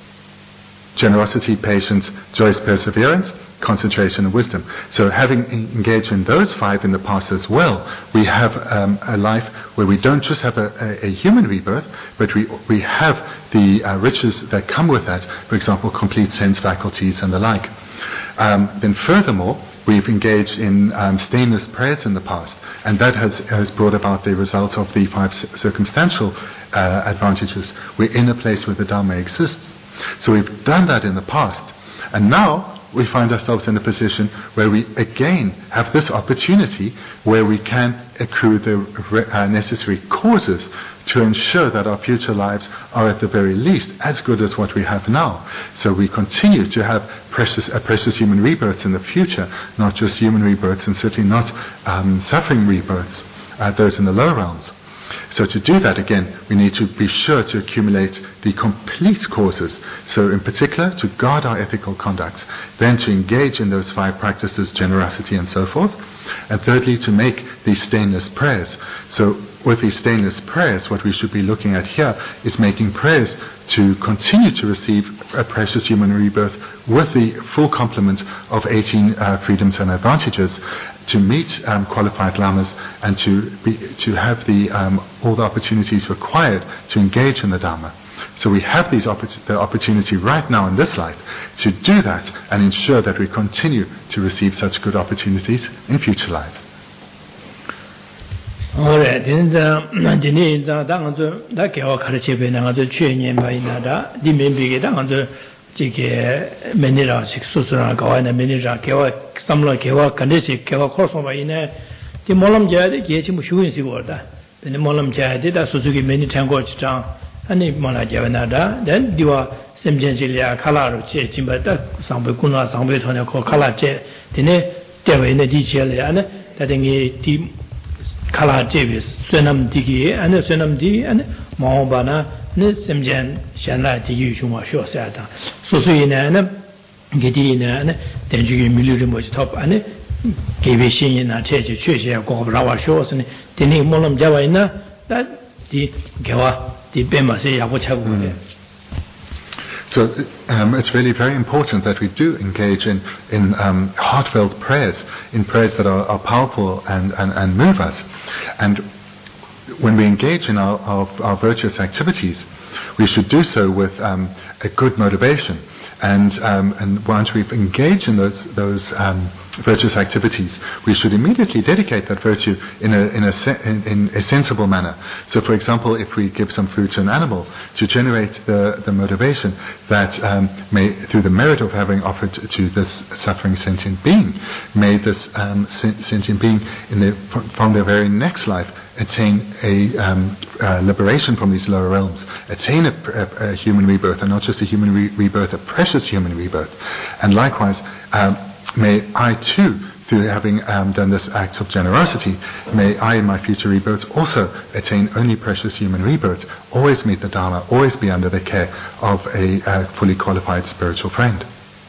generosity, patience, joy, perseverance, concentration, and wisdom. So having engaged in those five in the past as well, we have um, a life where we don't just have a, a, a human rebirth, but we we have the uh, riches that come with that. For example, complete sense faculties and the like. Um, then furthermore, we've engaged in um, stainless prayers in the past, and that has, has brought about the results of the five circumstantial uh, advantages. We're in a place where the Dharma exists. So we've done that in the past, and now we find ourselves in a position where we again have this opportunity where we can accrue the uh, necessary causes to ensure that our future lives are at the very least as good as what we have now. So we continue to have precious, uh, precious human rebirths in the future, not just human rebirths, and certainly not um, suffering rebirths, uh, those in the lower realms. So to do that, again, we need to be sure to accumulate the complete causes. So in particular, to guard our ethical conduct. Then to engage in those five practices, generosity and so forth. And thirdly, to make these stainless prayers. So with these stainless prayers, what we should be looking at here is making prayers to continue to receive a precious human rebirth with the full complement of eighteen uh, freedoms and advantages, to meet um, qualified lamas and to be, to have the um, all the opportunities required to engage in the Dharma. So we have these oppor- the opportunity right now in this life to do that and ensure that we continue to receive such good opportunities in future lives. Alright, then the dini the dang the kyo kharche na the chue nyen bai na da di men bi ge dang de ji ge meni ra sik su su ra ga na meni ra kyo sam lo kyo kan de sik kyo kho so bai ne di molam ja de ge chi mu shu yin si go da de molam ja de da su su ge meni chang go chi chang ani mola ja na da then di wa sem jen ji lia khala ro che jin ba da sang bai kun na sang bai thon ne kho khala che de ne de wei ne di che le ya ne da de ge di kala jebi sunam digi ane sunam di ane mahobana ne semjen shanla digi shungwa sho sayata susu ina ane 게디나 된주기 밀리를 뭐지 top 안에 개베신이나 체제 최시야 고브라와 쇼스네 되니 몰람 잡아 있나 다디 개와 디 뱀마세 야고 차고 그래. So um, it's really very important that we do engage in, in um, heartfelt prayers, in prayers that are, are powerful and, and, and move us. And when we engage in our, our, our virtuous activities, we should do so with um, a good motivation. And, um, and once we've engaged in those, those um, virtuous activities, we should immediately dedicate that virtue in a, in, a se- in, in a sensible manner. So, for example, if we give some food to an animal, to generate the, the motivation that um, may, through the merit of having offered to this suffering sentient being, may this um, sentient being in the, from their very next life attain a um, uh, liberation from these lower realms, attain a, a, a human rebirth, and not just a human re- rebirth, a precious human rebirth. And likewise, um, may I too, through having um, done this act of generosity, may I in my future rebirths also attain only precious human rebirths, always meet the Dharma, always be under the care of a uh, fully qualified spiritual friend.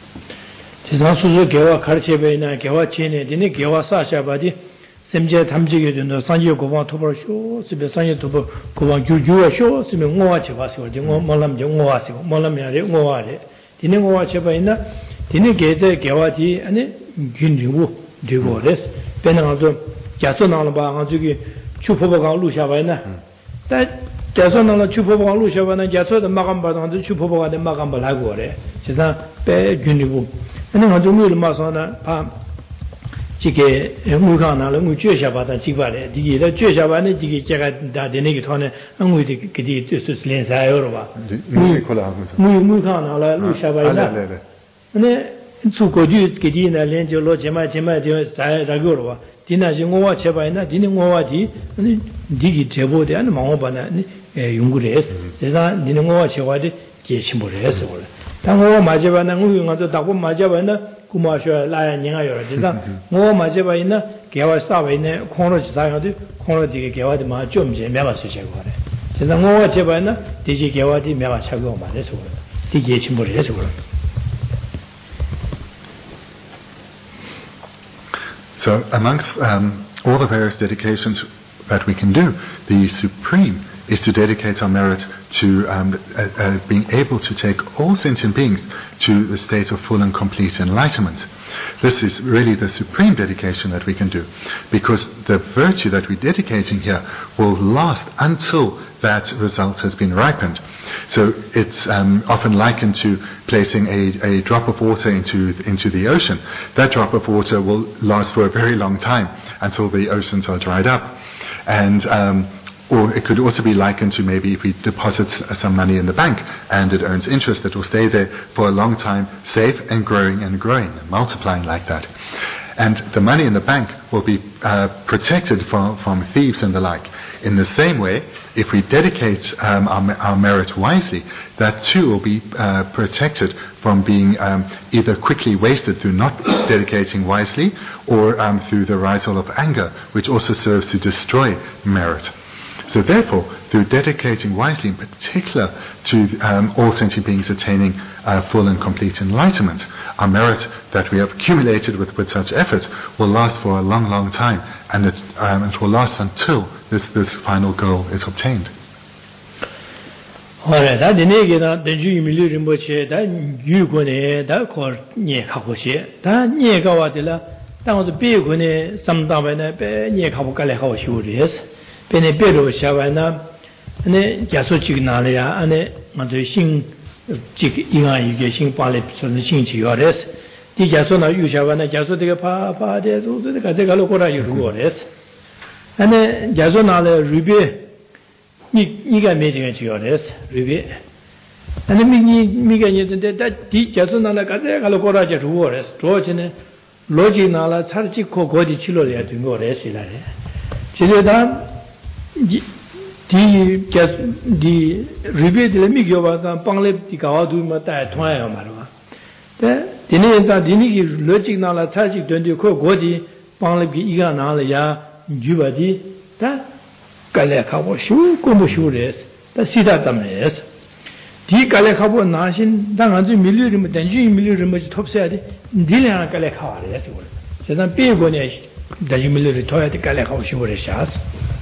semje tamjige de sanje gowa tobo sho sibe sanje tobo gowa gyugyuwa sho sibe ngowa cheba so de ngo molam je ngowa so molam ya de ngowa de dine ngowa cheba ina dine geze gewati ane gyunju de res pena zo jaso na ba nga jugi chupobo ga lu sha ba ina da jaso na la chupobo ga lu sha ba na jaso de magam ba da chupobo ga de magam ba la go re chisa pe gyunju ane nga zo mu ma so na pa 지게 무강나를 무죄샤바다 지바래 디기를 죄샤바는 디기 제가 다 되는 게 토네 한국이 그디 뜻을 렌사요로 봐 무 무강나를 루샤바이나 네 수고주 그디나 렌저로 제마 제마 저 자라고로 봐 디나지 고와 제바이나 디는 고와지 디기 제보대 안 망어바나 연구를 그래서 디는 고와 제와디 계심을 해서 그래 당고 맞아바나 우유가도 답고 맞아바나 구마셔 라야 닝아요. 진짜 뭐 맞아봐 있나? 개와 싸봐 있네. 콩으로 지사야도 콩으로 되게 개와도 마 좀 제 매가 쓰시고 그래. 진짜 뭐 맞아봐 있나? 되게 개와도 매가 차고 말해서 그래. 되게 침몰을 해서 그래. So amongst um, all the various dedications that we can do, the supreme is to dedicate our merit to um, uh, uh, being able to take all sentient beings to the state of full and complete enlightenment. This is really the supreme dedication that we can do, because the virtue that we're dedicating here will last until that result has been ripened. So it's um, often likened to placing a, a drop of water into into the ocean. That drop of water will last for a very long time until the oceans are dried up. And um, or it could also be likened to maybe if we deposit some money in the bank and it earns interest, it will stay there for a long time, safe and growing and growing, and multiplying like that. And the money in the bank will be uh, protected from, from thieves and the like. In the same way, if we dedicate um, our, our merit wisely, that too will be uh, protected from being um, either quickly wasted through not dedicating wisely, or um, through the arisal of anger, which also serves to destroy merit. So therefore, through dedicating wisely, in particular to um, all sentient beings attaining uh, full and complete enlightenment, our merit that we have accumulated with, with such effort will last for a long, long time, and it, um, it will last until this, this final goal is obtained. Alright, that the negative the Jew million boche that you gonna that call near Kaposhe, that near Gawadilla, that was the big one, some down near Kapokale house you is. Pene pero shavana ane jaso chignalia ane madu sing chig inga yuge sing pale son sing chi yores di jaso na yu shavana jaso de pa pa de so de ka de ka lo kora yu yores ane jaso na le ribe ni ni ga me de chi yores ribe ane mi ni mi ga ni de da di jaso na la ka de ka lo kora je yores ro chine logi na la char chi ko go di chi lo le de ngo re si la re chi de da di di ribe de mi gyo ba san pang le di ga du ma ta thwa ya ma ba de di ni ta di ni ki logic na la cha chi twen de ko go di pang le ki i ga na la ya ju ba di ta ka le kha bo shu ko bo shu res ta si da tam res 디 갈래 가보 나신 당한주 밀리르면 단주 밀리르면 톱셔야지 딜량 갈래 가와래 저거 제가 빼고네 단주 밀리르 토야지 갈래 가고 싶어래 샤스.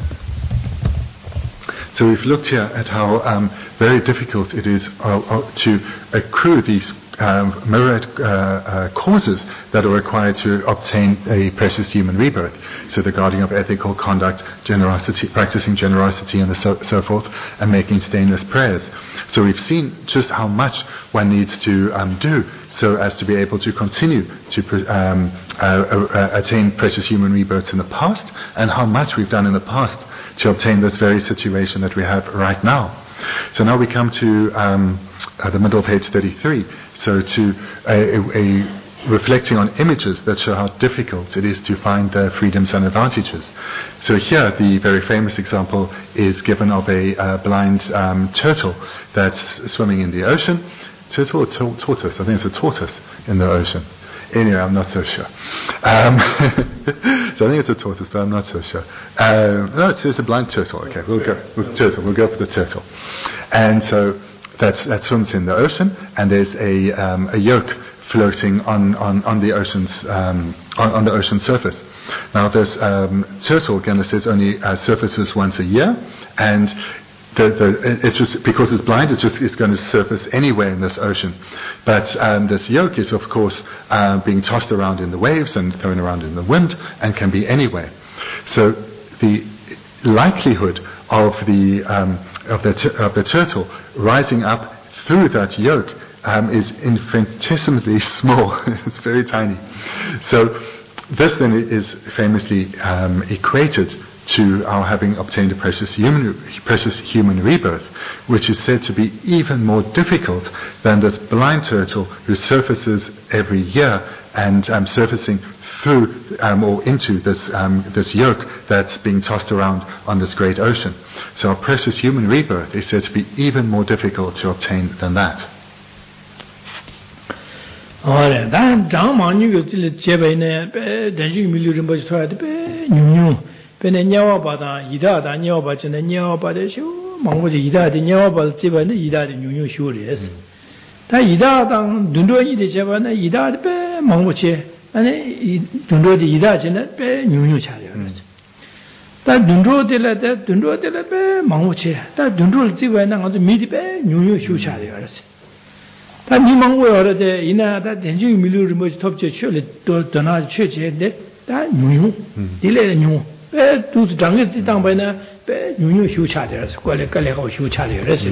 So we've looked here at how um, very difficult it is uh, uh, to accrue these um, myriad uh, uh, causes that are required to obtain a precious human rebirth. So the guarding of ethical conduct, generosity, practicing generosity, and so, so forth, and making stainless prayers. So we've seen just how much one needs to um, do so as to be able to continue to um, uh, uh, attain precious human rebirths in the past, and how much we've done in the past to obtain this very situation that we have right now. So now we come to um, uh, the middle of page thirty-three. So to a, a, a reflecting on images that show how difficult it is to find the freedoms and advantages. So here the very famous example is given of a uh, blind um, turtle that's swimming in the ocean. Turtle or t- tortoise? I think it's a tortoise in the ocean. Anyway, I'm not so sure. Um, so I think it's a tortoise, but I'm not so sure. Uh, no, it's, it's a blind turtle. Okay, we'll go with turtle. We'll go for the turtle. And so that's, that swims in the ocean, and there's a um, a yoke floating on, on, on the ocean's um, on, on the ocean surface. Now this um, turtle, again, it says only uh, surfaces once a year, and The, the, it just, because it's blind, it just is going to surface anywhere in this ocean. But um, this yoke is, of course, uh, being tossed around in the waves and thrown around in the wind, and can be anywhere. So the likelihood of the um, of the t- of the turtle rising up through that yoke um, is infinitesimally small. It's very tiny. So this then is famously um, equated to our having obtained a precious human, precious human rebirth, which is said to be even more difficult than this blind turtle who surfaces every year and um, surfacing through um, or into this um, this yoke that's being tossed around on this great ocean. So our precious human rebirth is said to be even more difficult to obtain than that. Alright, then Zhang Mangyu yu jebe ne be denju mi lu rinpo chwa de be nyu nyu be ne nyawa ba da ida da nyawa ba chen ne nyawa ba de shu mangbo ji ida de nyawa ba jebe ne ida de nyu nyu shu res. Da ida dang dun duo yi de jebe ne ida de be mangbo che ane dun duo de ida chen ne be nyu nyu cha de res. Da dun duo de la de dun duo de la be mangbo che da dun duo jebe ne ga mi de be nyu nyu shu cha de res. 다 니망고 여러데 이나다 denju milu 뭐 톱제 쳐le 또 도나 쳐제데 다 뉴뉴 딜레 뉴 에 두스 장게 지당 바이나 배 뉴뉴 휴차데서 꼴레 깔레고 휴차데 그래서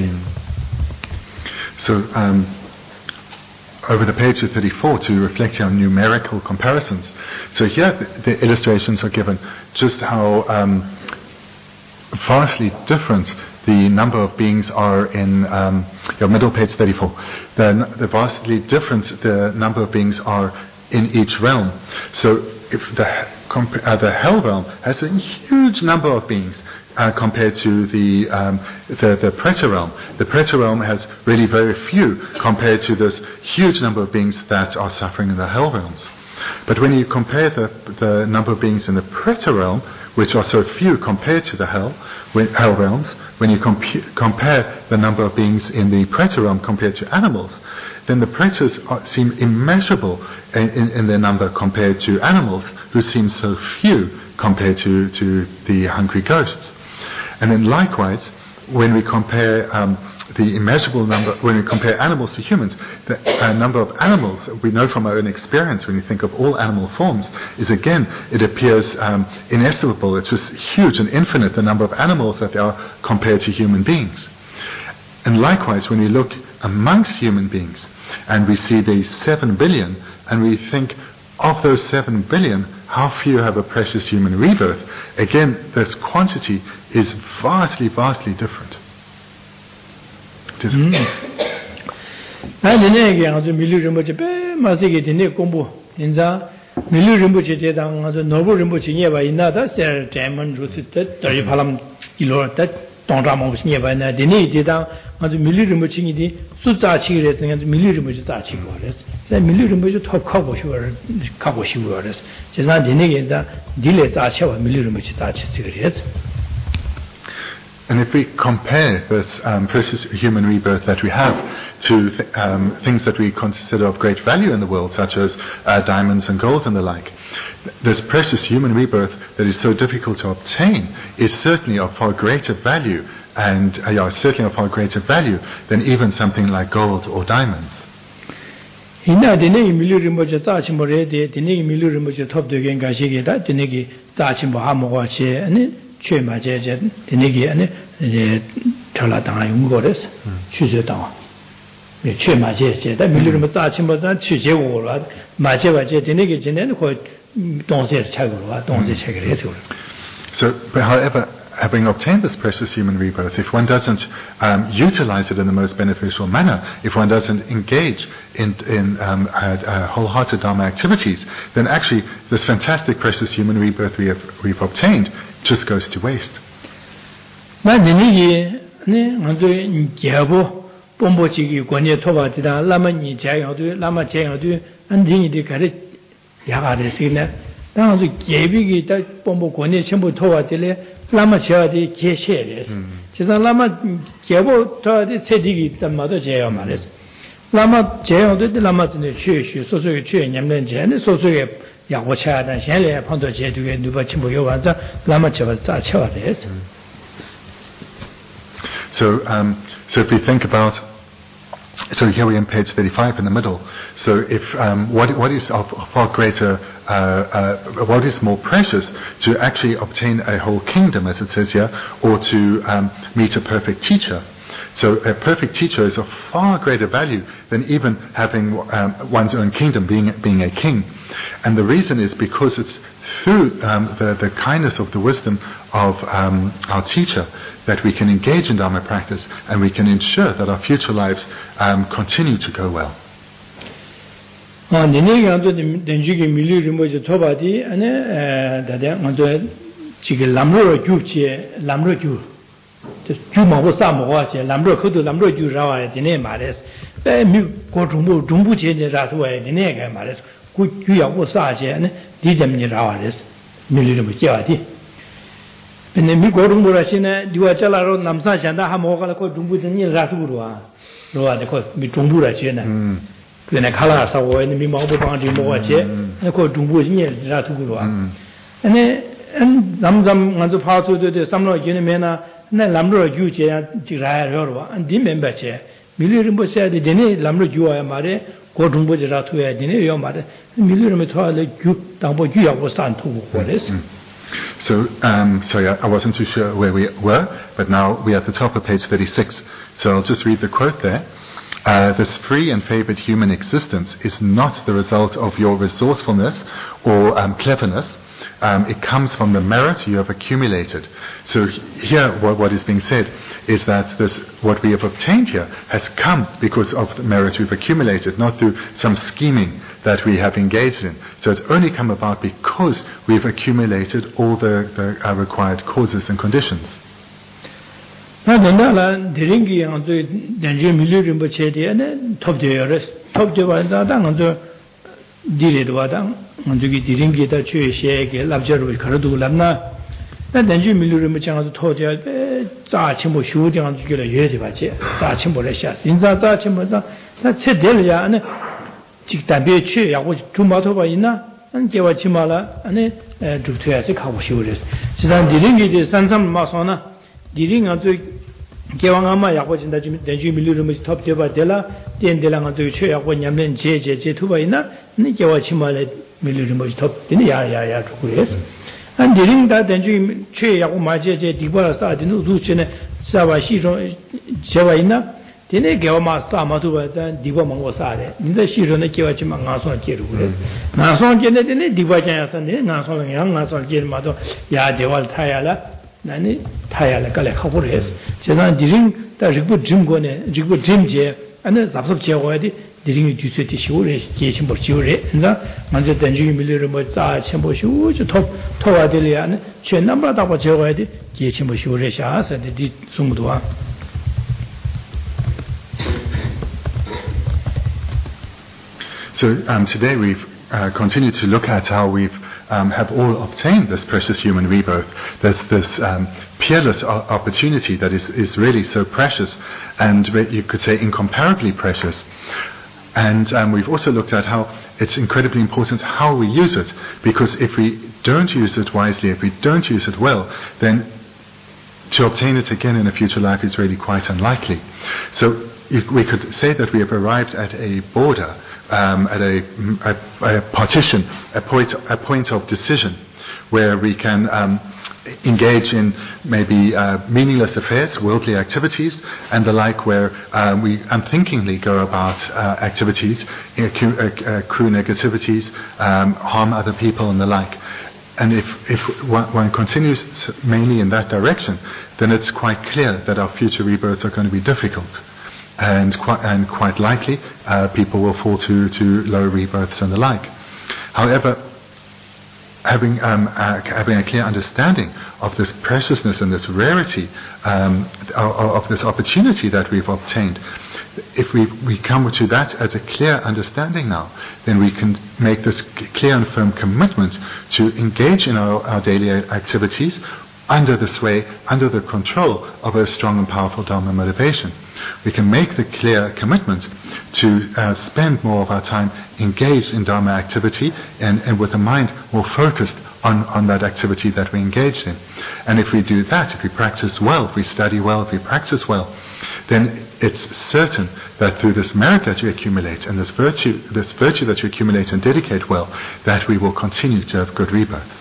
So um over the page of thirty-four to reflect on numerical comparisons. So here the, the illustrations are given just how um vastly different the number of beings are in um, your middle page thirty-four. The, the vastly different the number of beings are in each realm. So if the uh, the hell realm has a huge number of beings uh, compared to the, um, the the Preta realm. The Preta realm has really very few compared to this huge number of beings that are suffering in the hell realms. But when you compare the the number of beings in the Preta realm, which are so few compared to the hell, when, hell realms, when you compu- compare the number of beings in the Preta realm compared to animals, then the Pretas are, seem immeasurable in, in, in their number compared to animals, who seem so few compared to, to the hungry ghosts. And then likewise, when we compare um, the immeasurable number, when we compare animals to humans, the uh, number of animals, we know from our own experience, when you think of all animal forms, is again, it appears um, inestimable. It's just huge and infinite, the number of animals that there are compared to human beings. And likewise, when we look amongst human beings, and we see the seven billion, and we think, of those seven billion, how few have a precious human rebirth? Again, this quantity is vastly, vastly different. 나 내게 아주 밀류 림보체 배 마세게 되네 공부 인자 밀류 림보체 대당 아주 노부 림보체 예바 있나다 셀 데몬 루스트 더이 발람 길로다 동자모 예바나 되네 대당 아주 밀류 림보체이디 수자치를 해서 밀류 림보체 자치고 그래서 제 밀류 림보체 톱 가고 싶어 가고 싶어 그래서 제가 되네 인자 딜레 자치와 밀류 림보체 자치 그래서 And if we compare this um, precious human rebirth that we have to th- um, things that we consider of great value in the world, such as uh, diamonds and gold and the like, this precious human rebirth that is so difficult to obtain is certainly of far greater value, and uh, yeah, certainly of far greater value than even something like gold or diamonds. Hina dine milu rimboche tsachimbo re de dine milu rimboche top de gen gashi ge da dine ge tsachimbo ha mo wa che ane chue ma je je dine ge ane thola dang yung go res chu je dang me chue ma je je da milu rimbo tsachimbo da chu je wo la ma je wa je dine ge jine ko dong je cha go wa dong je che ge re so. So, but however, having obtained this precious human rebirth, if one doesn't um, utilize it in the most beneficial manner, if one doesn't engage in, in um, uh, uh, wholehearted Dharma activities, then actually this fantastic precious human rebirth we have, we've obtained just goes to waste. Lama Chadi Keshe, Chizan Lama Jabo Tadi Sedigi, the mother Jaya Maris. Lama Jaya did the Lamas in the church, so so you train Yamlan Jan, so so you Yawacha and Shelley upon the Jet to get Duba Chimboyowanza, Lama Chavas. So, um, so if we think about, so here we're on page thirty-five in the middle. So if um, what what is of far greater, uh, uh, what is more precious, to actually obtain a whole kingdom, as it says here, or to um, meet a perfect teacher? So a perfect teacher is of far greater value than even having um, one's own kingdom, being being a king. And the reason is because it's through um, the, the kindness of the wisdom of um, our teacher that we can engage in Dharma practice, and we can ensure that our future lives um, continue to go well. And mi go rumbu ra shin diwa chala ro namsa chanda ha mo kala ko rumbu ni ra su ro wa ro wa de ko mi rumbu ra che na ke na khala sa wo ni mi ma bu bang di mo wa che ko rumbu ni ra su ro wa ane an zam zam ngan zo pha su de de sam lo yin me na na lam ro ju che ya ji ra ro ro wa an di me ba che mi lu rumbu se de de ne lam ro ju wa ma de ko rumbu ji ra tu ya de ne yo ma de mi lu me tho le ju dang bo ju ya wo san tu ko des. So, um, sorry, I wasn't too sure where we were, but now we're at the top of page thirty-six. So I'll just read the quote there. Uh, this free and favored human existence is not the result of your resourcefulness or um, cleverness. Um, it comes from the merit you have accumulated. So here, what, what is being said is that this, what we have obtained here has come because of the merit we've accumulated, not through some scheming that we have engaged in. So it's only come about because we've accumulated all the, the uh, required causes and conditions. Mandugi diringi da chue she ge labjaru karadu lamna na danju miluru mu chang to ja za chimbo shu de ang ge le ye de ba che za chimbo le sha sin za za chimbo za na che de le ya ne ji dan bie chue ya wo zhu ma to ba yin na an je wa chi ma la ane zhu tue se ka wo shu le ji dan diringi de san sam ma so na diring ang zu ge wang ma ya wo jin da ji danju miluru mu top de ba de la den de la ang zu chue ya wo nyam len je je je tu ba yin na ni je wa chi ma le miluru mo top dini ya ya ya tukures an diring da denju che ya ko ma je je di ba sa di nu du che sa ba shi ro je wa ina dini ge ma sa ma du ba zan di ba ma wo sa de ni da shi ro ne ge wa chi ma nga so ge ru re nga so ge ne dini di ba jan ya san de nga so le yang nga so ge ma do ya de wal tha ya la na ni tha ya la ka le kha bu re je san diring da ri bu jim go ne ri bu jim je an za sab je wa di diringi ju su ti xiu re, jie qingbo xiu re, nza, manzi danju yu mi li rinpo za qingbo xiu, ju to, to wa di li ya, quan namba daba jie wa di, jie qingbo xiu re xa, sa di di zung duwa. So um, today we've uh, continued to look at how we've um, have all obtained this precious human rebirth. There's this um, peerless opportunity that is, is really so precious, and you could say incomparably precious. And um, we've also looked at how it's incredibly important how we use it, because if we don't use it wisely, if we don't use it well, then to obtain it again in a future life is really quite unlikely. So if we could say that we have arrived at a border, um, at a, a, a partition, a point, a point of decision, where we can um, engage in maybe uh, meaningless affairs, worldly activities, and the like, where uh, we unthinkingly go about uh, activities, accrue, accrue negativities, um, harm other people, and the like. And if, if one, one continues mainly in that direction, then it's quite clear that our future rebirths are going to be difficult. And quite, and quite likely, uh, people will fall to, to low rebirths and the like. However, having, um, uh, having a clear understanding of this preciousness and this rarity, um, of, of this opportunity that we've obtained, if we, we come to that as a clear understanding now, then we can make this clear and firm commitment to engage in our, our daily activities under the sway, under the control of a strong and powerful Dharma motivation. We can make the clear commitment to uh, spend more of our time engaged in Dharma activity and, and with a mind more focused on, on that activity that we engaged in. And if we do that, if we practice well, if we study well, if we practice well, then it's certain that through this merit that you accumulate and this virtue, this virtue that you accumulate and dedicate well, that we will continue to have good rebirths.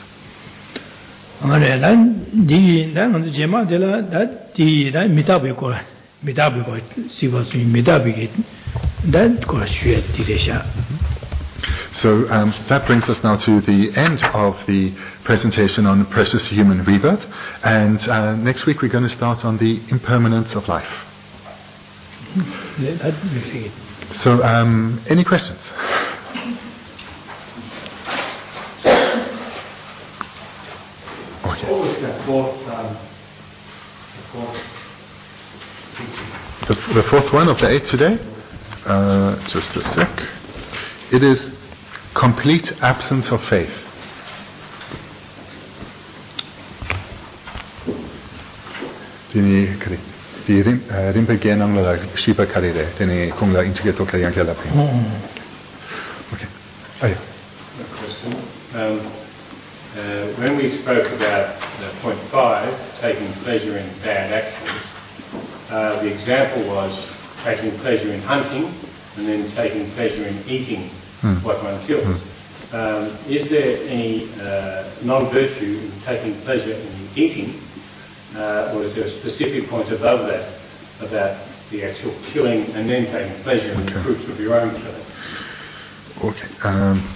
So um, that brings us now to the end of the presentation on precious human rebirth, and uh, next week we're going to start on the impermanence of life. So um, any questions? Okay. What was the fourth, um, the fourth the, the fourth one of the eight today? Uh, just a sec. It is complete absence of faith. Dini kari, di rim rimpe genang la shiba kari de, dini kung la inchike to kari yang kala pri. Okay. Oh yeah. Question. Um, uh, when we spoke about the point five, taking pleasure in bad actions, uh, the example was taking pleasure in hunting and then taking pleasure in eating mm. what one kills. Mm. Um, is there any uh, non-virtue in taking pleasure in eating, uh, or is there a specific point above that about the actual killing and then taking pleasure in okay. the fruits of your own killing? Okay. Um,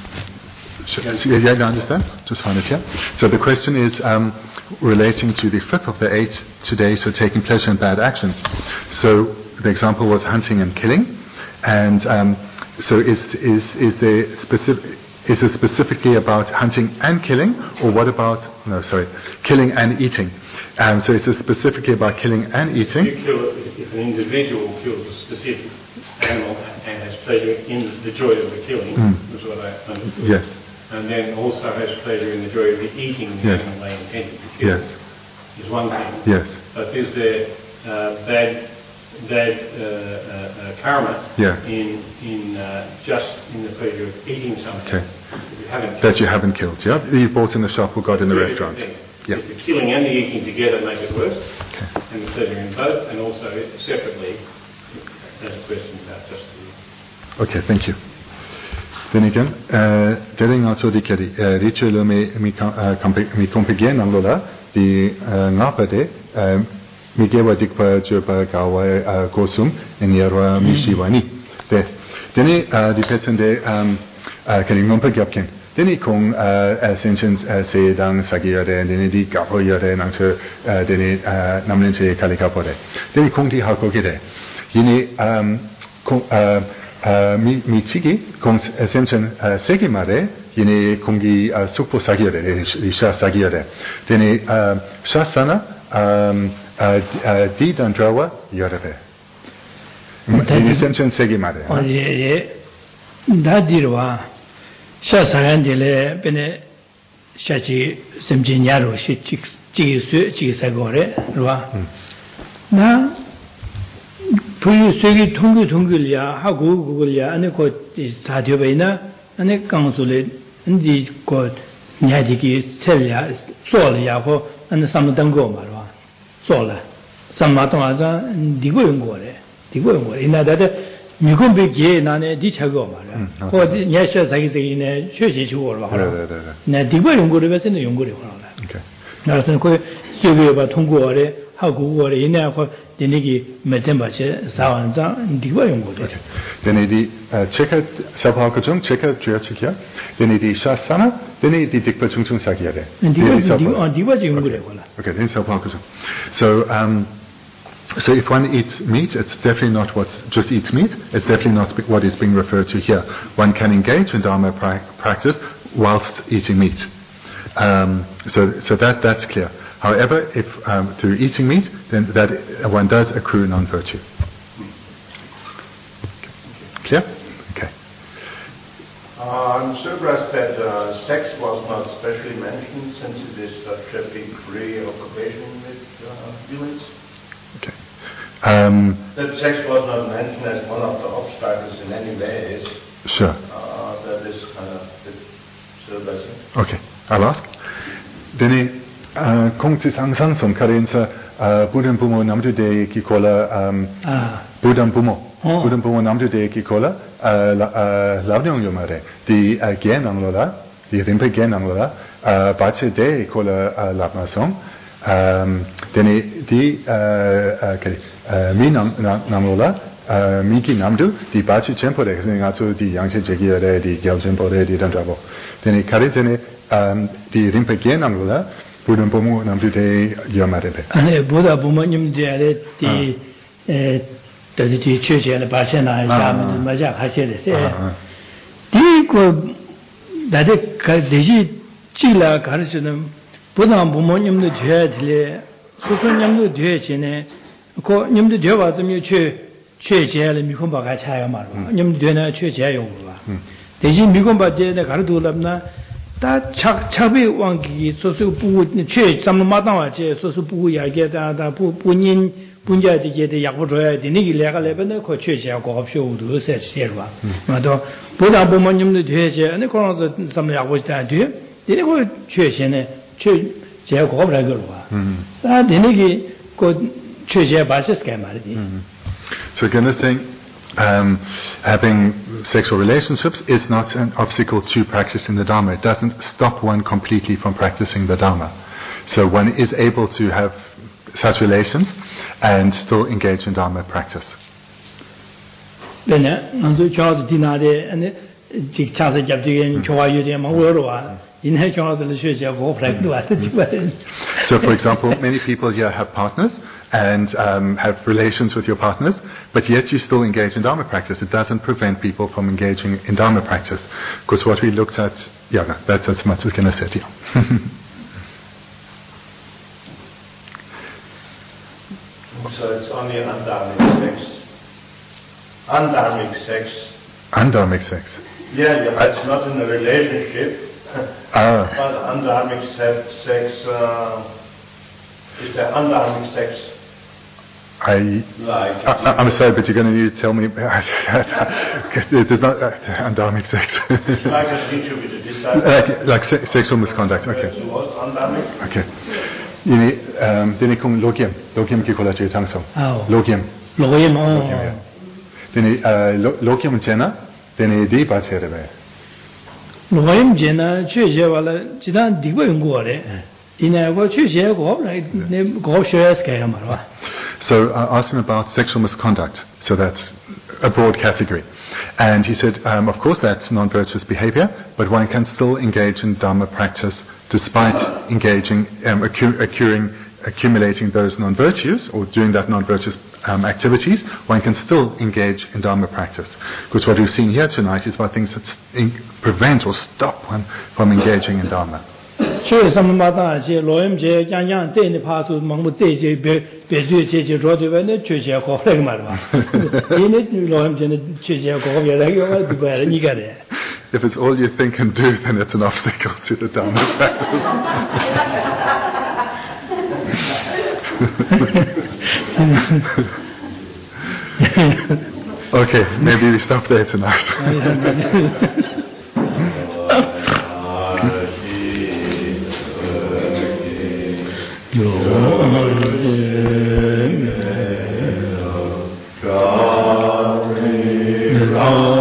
so, yeah, you understand? Just find it here. So the question is um, relating to the fifth of the eight today, so taking pleasure in bad actions. So the example was hunting and killing. And um, so is, is, is there specific... Is it specifically about hunting and killing, or what about, no, sorry, killing and eating? Um, so is it specifically about killing and eating? If, you kill, if an individual kills a specific animal and has pleasure in the joy of the killing, mm. is what I understood. Yes. And then also has pleasure in the joy of the eating the yes. animal they intended to kill. Yes. Is one thing. Yes. But is there uh, bad bad uh, uh, karma yeah. in in uh, just in the pleasure of eating something okay. you haven't that you haven't killed, yeah? You bought in the shop or got in the yeah, restaurant. Yeah. The killing and the eating together make it worse, okay. and the pleasure in both, and also separately, there's a question about just the... Okay, thank you. Then again, telling also the keri, ritual me me compagnie anglola, the ngapade, Migewa dikpa joba gawa gosum in yerwa mishiwani. De deni dipetsen de kering nompa gyapken. Deni kong ascensions se dang sagiare deni di gapo yare nangche deni namlen se kalikapore. Deni kong di hako gide. Yini kong mi mi chigi kong ascension segimare yini kongi sukpo sagiare risha sagiare. Deni shasana di dandrawa yorebe. In ascension segi mare. Oh ye ye. Da dirwa sha sarandele bene 下去甚至年入是几几岁几岁过的，是吧？嗯。那不是随个通过通过了啊，还过过了啊，那个啥条呗呢？那刚说的，你个你还得给测了做了呀，或那上面登过嘛，是吧？做了，上面当然上你个用过的，你个用过的，那在这。米工被给那呢，地切过嘛，嗯，或者你还晓得这个这个呢，确实去过了吧？ 对对对对。 那地瓜用过的，真的用过的，好了。 OK。 那是可以随便把通过的，还过过的，那或的那个每天把些三万张地瓜用过的。 OK。then the uh, checker sabha ko chung checker jua chikya. then the shasana, then the dikpa chung chung sakya de. Diva diva diva用过的，好了。 Okay, then sabha ko chung. So um. So if one eats meat, it's definitely not what just eats meat. It's definitely not what is being referred to here. One can engage in Dharma pra- practice whilst eating meat. Um, so, so that that's clear. However, if um, through eating meat, then that uh, one does accrue non-virtue. Clear? Okay. I'm surprised that uh, sex was not specially mentioned, since it is such a big preoccupation with uh, humans. Okay. Um, that sex was not mentioned as one of the obstacles in any way is. Sure. Uh, that is kind of surprising. Okay, I'll ask. Dene kongti sangsang som karensa Buddhan Bumo namdu de kikola Buddhan Bumo Buddhan Bumo namdu de kikola lavnyong yomare di gen anglola di rimpe gen anglola bache de kola lavmasong. Um, dene di mi namola miki namdu di bachi chempo de ngatu di yangche jegi de di gyal chempo de di dandrabo dene kare dene di rimpe gen namola budam pomu namdu de yamare ane buda pomu nim de di eh de di cheche le ba xian na ya ma ja ha xie de se di ko da de ka de ji ji la ka shi ne 부담 부모님도 돼야 될 소소님도 돼야지네 그 님도 돼봐 좀 최 최제를 미콘바가 차야 말고 님도 되나 최제요 봐 대신 미콘바제에 가르도랍나 다 착착비 왕기 소소 부고 최 삼마당와제 소소 부고 야게다다 부 본인 분자되게 약부 줘야 돼 니기 내가 레벨에 그 최제하고 없쇼도 세세로 봐 맞아 부담 부모님도 돼야지 아니 그러면서 삼 약부 다 돼. 이게 그 최신의 최 제가 그거 그런 거 봐. 음. 아, 되게 그 최제 바시스게 말이지. So again, this thing, um, having sexual relationships is not an obstacle to practicing the Dharma. It doesn't stop one completely from practicing the Dharma. So one is able to have such relations and still engage in Dharma practice. 네, 먼저 저도 디나데 아니 직차서 잡지게 좋아요 좀 뭐로 So, for example, many people here have partners and um, have relations with your partners, but yet you still engage in Dharma practice. It doesn't prevent people from engaging in Dharma practice. Because what we looked at, yeah, no, that's as much as I can say to you. So it's only undharmic sex. Undharmic sex. Undharmic sex. Yeah, yeah, it's not in a relationship. Ah. But undharmic sex, uh, is there undharmic sex? I, like I, I'm sorry, but you're going to need to tell me. There's not uh, undharmic sex. Like a teacher with a disciple. Like, like se- sexual misconduct. Okay. So what's undharmic? Okay. Ini, um, dini kung logiam, logiam ki kola che tangso. Logiam. Logiam. Oh. Dini logiam jena, dini di ba che rebe. Logiam jena, che che wala, jidan di gwa yung gwa le. So I asked him about sexual misconduct, so that's a broad category. And he said, um, of course that's non-virtuous behavior, but one can still engage in Dharma practice despite engaging, um, accu- accruing, accumulating those non-virtues, or doing that non-virtuous um, activities, one can still engage in Dharma practice. Because what we've seen here tonight is about things that st- prevent or stop one from engaging in Dharma. 确什么嘛？当些老人节讲讲这的怕说盲目这些别别做这些做对吧？那确实搞那个嘛是吧？因为老人节的确实搞别那个对吧？你干的。 if it's all you think and do, then it's an obstacle to the Dharma practice. Okay, maybe we stop there tonight. Oh